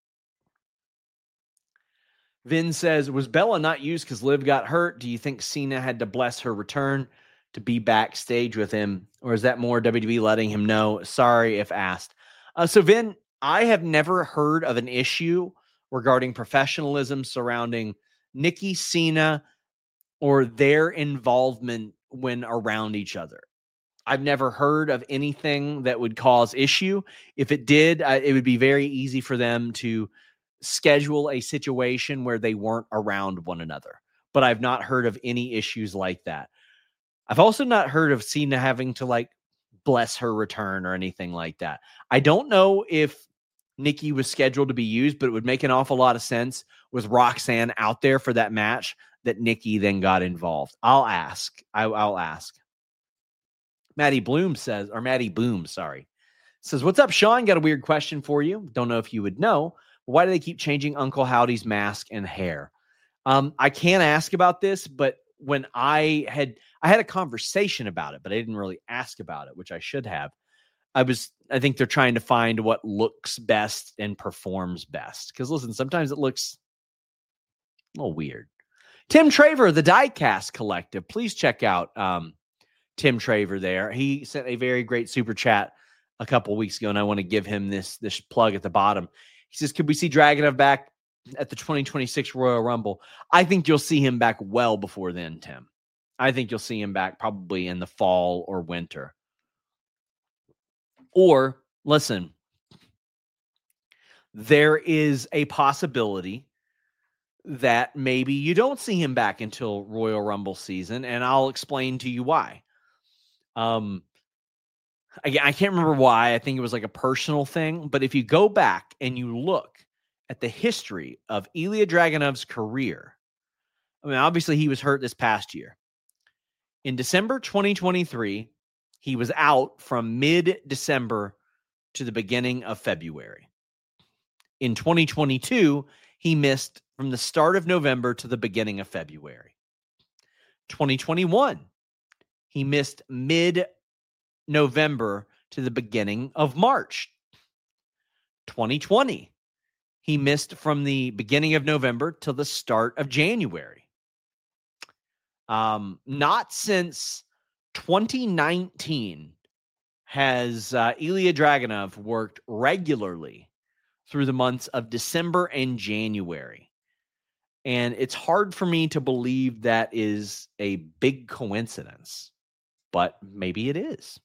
Vin says, was Bella not used because Liv got hurt? Do you think Cena had to bless her return to be backstage with him? Or is that more W W E letting him know? Sorry if asked. Uh, so, Vin, I have never heard of an issue regarding professionalism surrounding Nikki, Cena, or their involvement when around each other. I've never heard of anything that would cause issue. If it did, uh, it would be very easy for them to schedule a situation where they weren't around one another. But I've not heard of any issues like that. I've also not heard of Cena having to like bless her return or anything like that. I don't know if Nikki was scheduled to be used, but it would make an awful lot of sense with Roxanne out there for that match that Nikki then got involved. I'll ask. I, I'll ask. Maddie Bloom says, or Maddie Boom, sorry, says, what's up, Sean? Got a weird question for you. Don't know if you would know. Why do they keep changing Uncle Howdy's mask and hair? Um, I can't ask about this, but when I had, I had a conversation about it, but I didn't really ask about it, which I should have. I was, I think they're trying to find what looks best and performs best. Because listen, sometimes it looks a little weird. Tim Traver, the Diecast Collective. Please check out um, Tim Traver there. He sent a very great super chat a couple weeks ago, and I want to give him this, this plug at the bottom. He says, could we see Dragunov back at the twenty twenty-six Royal Rumble? I think you'll see him back well before then, Tim. I think you'll see him back probably in the fall or winter. Or, listen, there is a possibility that maybe you don't see him back until Royal Rumble season, and I'll explain to you why. Um, I, I can't remember why. I think it was like a personal thing, but if you go back and you look at the history of Ilya Dragunov's career, I mean, obviously he was hurt this past year. In December twenty twenty-three, he was out from mid-December to the beginning of February. In twenty twenty-two, he missed from the start of November to the beginning of February. twenty twenty-one, he missed mid-November to the beginning of March. twenty twenty, he missed from the beginning of November to the start of January. Um, not since twenty nineteen has uh, Ilya Dragunov worked regularly through the months of December and January. And it's hard for me to believe that is a big coincidence, but maybe it is.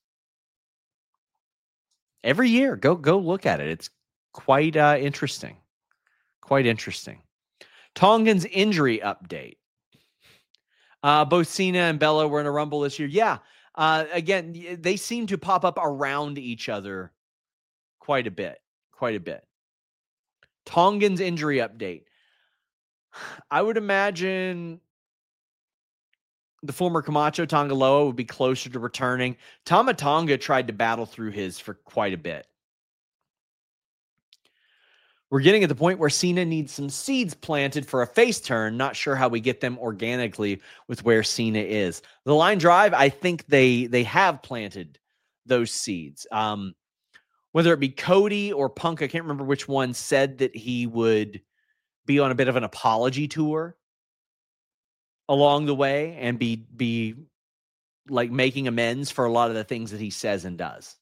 Every year, go go look at it. It's quite uh, interesting. Quite interesting. Tongan's injury update. Uh, both Cena and Bella were in a Rumble this year. Yeah. Uh, again, they seem to pop up around each other quite a bit. Quite a bit. Tongan's injury update. I would imagine the former Camacho Tongaloa would be closer to returning. Tama Tonga tried to battle through his for quite a bit. We're getting at the point where Cena needs some seeds planted for a face turn. Not sure how we get them organically with where Cena is. The line drive, I think they they have planted those seeds. Um, whether it be Cody or Punk, I can't remember which one said that he would be on a bit of an apology tour along the way and be be like making amends for a lot of the things that he says and does.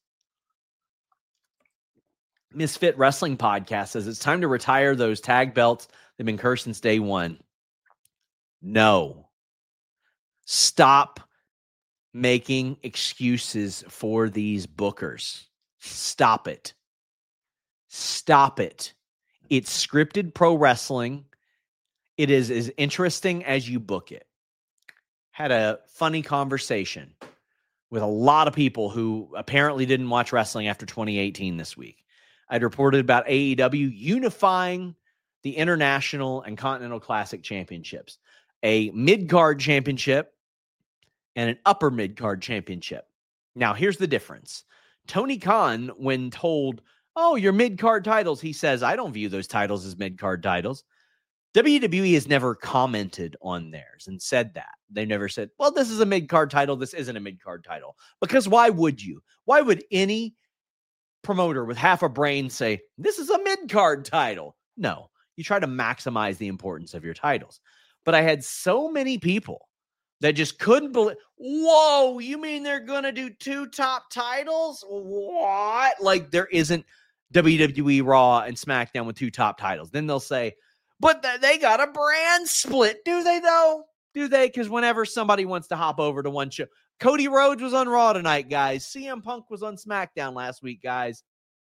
Misfit Wrestling Podcast says it's time to retire those tag belts. They've been cursed since day one. No. Stop making excuses for these bookers. Stop it. Stop it. It's scripted pro wrestling. It is as interesting as you book it. Had a funny conversation with a lot of people who apparently didn't watch wrestling after twenty eighteen this week. I'd reported about A E W unifying the the International and Continental Classic Championships, a mid-card championship and an upper mid-card championship. Now, here's the difference. Tony Khan, when told, oh, your mid-card titles, he says, I don't view those titles as mid-card titles. W W E has never commented on theirs and said that. They never said, well, this is a mid-card title. This isn't a mid-card title. Because why would you? Why would any promoter with half a brain say, this is a mid-card title? No, you try to maximize the importance of your titles. But I had so many people that just couldn't believe, whoa, you mean they're going to do two top titles? What? Like there isn't W W E Raw and SmackDown with two top titles. Then they'll say, but th- they got a brand split. Do they though? Do they? Because whenever somebody wants to hop over to one show, Cody Rhodes was on Raw tonight, guys. C M Punk was on SmackDown last week, guys.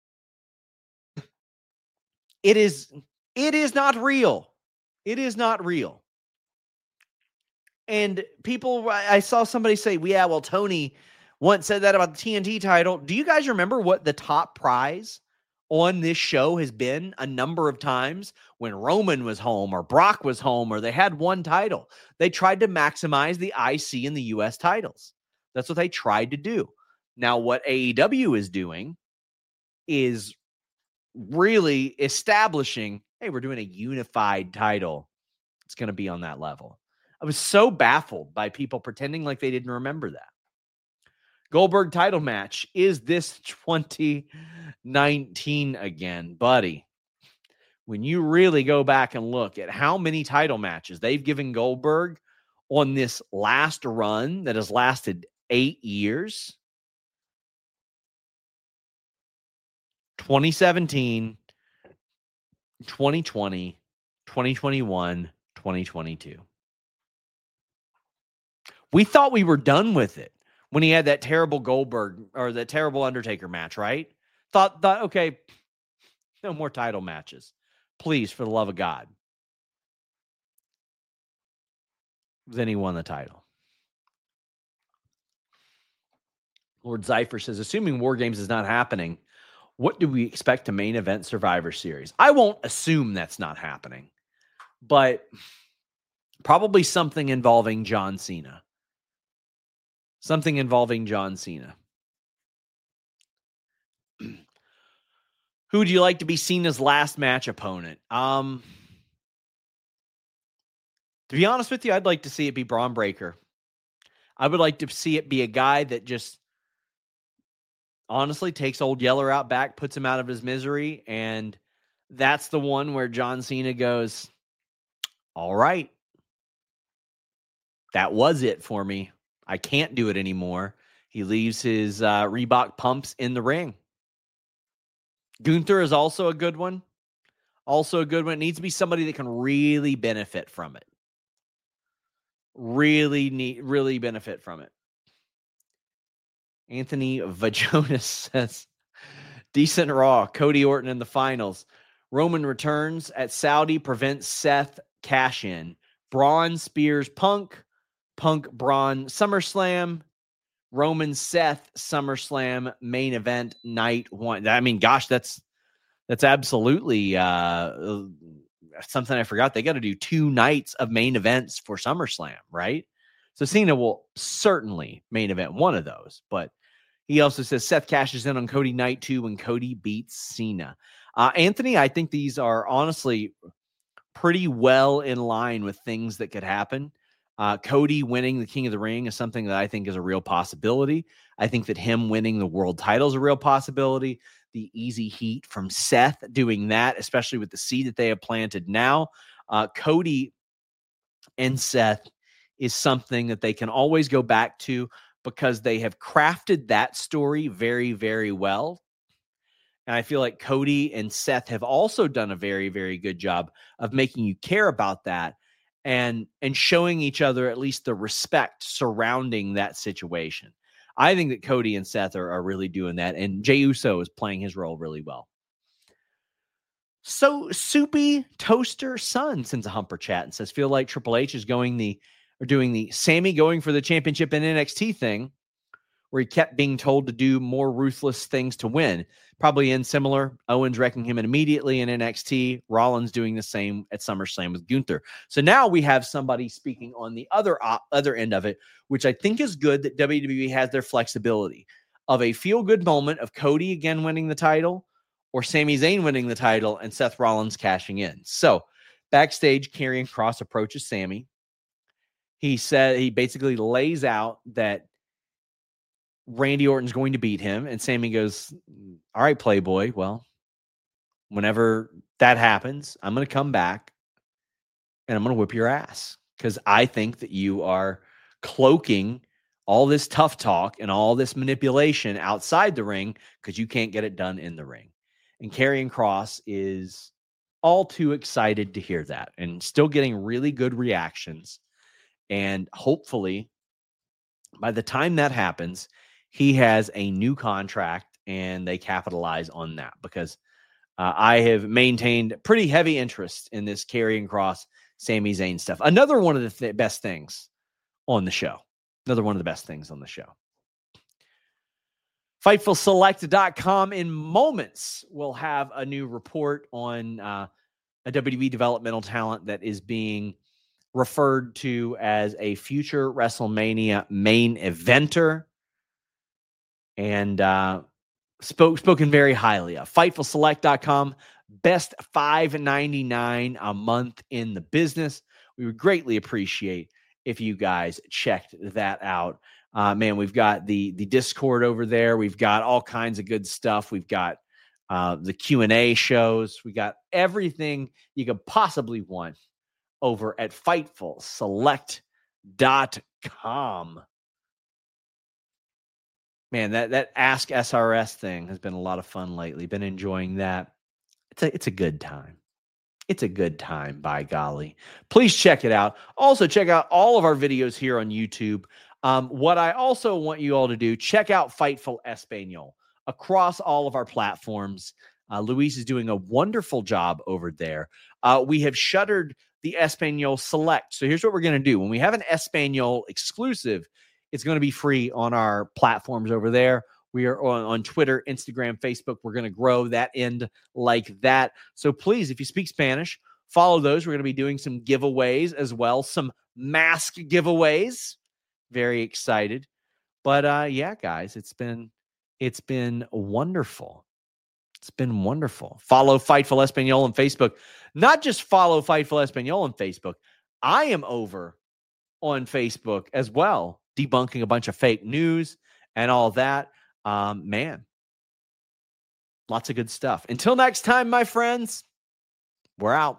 It is, it is not real. It is not real. And people, I saw somebody say, well, yeah, well, Tony once said that about the T N T title. Do you guys remember what the top prize on this show has been a number of times when Roman was home or Brock was home or they had one title? They tried to maximize the I C and the U S titles. That's what they tried to do. Now, what A E W is doing is really establishing, hey, we're doing a unified title. It's going to be on that level. I was so baffled by people pretending like they didn't remember that. Goldberg title match. Is this twenty nineteen again? Buddy, when you really go back and look at how many title matches they've given Goldberg on this last run that has lasted eight years, twenty seventeen, twenty twenty, twenty twenty-one, twenty twenty-two. We thought we were done with it when he had that terrible Goldberg or that terrible Undertaker match, right? Thought, thought, okay, no more title matches. Please, for the love of God. Then he won the title. Lord Zypher says, assuming War Games is not happening, what do we expect to main event Survivor Series? I won't assume that's not happening, but probably something involving John Cena. Something involving John Cena. Who would you like to be Cena's last match opponent? Um, to be honest with you, I'd like to see it be Braun Breaker. I would like to see it be a guy that just honestly takes old Yeller out back, puts him out of his misery, and that's the one where John Cena goes, all right, that was it for me. I can't do it anymore. He leaves his uh, Reebok pumps in the ring. Gunther is also a good one. Also a good one. It needs to be somebody that can really benefit from it. Really need, really benefit from it. Anthony Vajonas says, decent Raw. Cody Orton in the finals. Roman returns at Saudi, prevents Seth cash in. Braun spears Punk. Punk Braun SummerSlam. Roman Seth SummerSlam main event night one. I mean, gosh, that's that's absolutely uh, something I forgot. They got to do two nights of main events for SummerSlam, right? So Cena will certainly main event one of those. But he also says Seth cashes in on Cody night two when Cody beats Cena. Uh, Anthony, I think these are honestly pretty well in line with things that could happen. Uh, Cody winning the King of the Ring is something that I think is a real possibility. I think that him winning the world title is a real possibility. The easy heat from Seth doing that, especially with the seed that they have planted now. Uh, Cody and Seth is something that they can always go back to because they have crafted that story very, very well. And I feel like Cody and Seth have also done a very, very good job of making you care about that. And, and showing each other at least the respect surrounding that situation. I think that Cody and Seth are, are really doing that. And Jey Uso is playing his role really well. So Soupy Toaster Sun sends a humper chat and says, feel like Triple H is going the, or doing the Sammy going for the championship in N X T thing, where he kept being told to do more ruthless things to win. Probably in similar, Owens wrecking him immediately in N X T, Rollins doing the same at SummerSlam with Gunther. So now we have somebody speaking on the other uh, other end of it, which I think is good that W W E has their flexibility of a feel-good moment of Cody again winning the title or Sami Zayn winning the title and Seth Rollins cashing in. So backstage, Karrion Kross approaches Sami. He said he basically lays out that Randy Orton's going to beat him, and Sami goes, all right, Playboy, well, whenever that happens, I'm going to come back and I'm going to whip your ass because I think that you are cloaking all this tough talk and all this manipulation outside the ring because you can't get it done in the ring. And Karrion Kross is all too excited to hear that and still getting really good reactions. And hopefully, by the time that happens, he has a new contract and they capitalize on that because uh, I have maintained pretty heavy interest in this Karrion Kross, Sami Zayn stuff. Another one of the th- best things on the show. Another one of the best things on the show. Fightful Select dot com in moments will have a new report on uh, a W W E developmental talent that is being referred to as a future WrestleMania main eventer. And uh, spoke, spoken very highly of. Fightful Select dot com, best five ninety-nine a month in the business. We would greatly appreciate if you guys checked that out. Uh, man, we've got the, the Discord over there. We've got all kinds of good stuff. We've got uh, the Q and A shows. We got everything you could possibly want over at Fightful Select dot com. Man, that, that Ask S R S thing has been a lot of fun lately. Been enjoying that. It's a, it's a good time. It's a good time, by golly. Please check it out. Also, check out all of our videos here on YouTube. Um, what I also want you all to do, check out Fightful Espanol across all of our platforms. Uh, Luis is doing a wonderful job over there. Uh, we have shuttered the Espanol Select. So here's what we're going to do. When we have an Espanol exclusive, it's going to be free on our platforms over there. We are on, on Twitter, Instagram, Facebook. We're going to grow that end like that. So please, if you speak Spanish, follow those. We're going to be doing some giveaways as well, some mask giveaways. Very excited. But uh, yeah, guys, it's been it's been wonderful. It's been wonderful. Follow Fightful Espanol on Facebook. Not just follow Fightful Espanol on Facebook. I am over on Facebook as well, debunking a bunch of fake news and all that. Um, man, lots of good stuff. Until next time, my friends, we're out.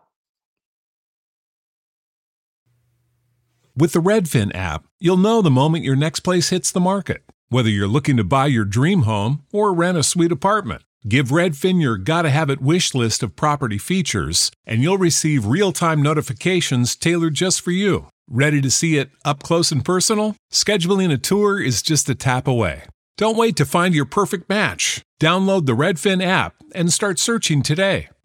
With the Redfin app, you'll know the moment your next place hits the market. Whether you're looking to buy your dream home or rent a sweet apartment, give Redfin your gotta-have-it wish list of property features, and you'll receive real-time notifications tailored just for you. Ready to see it up close and personal? Scheduling a tour is just a tap away. Don't wait to find your perfect match. Download the Redfin app and start searching today.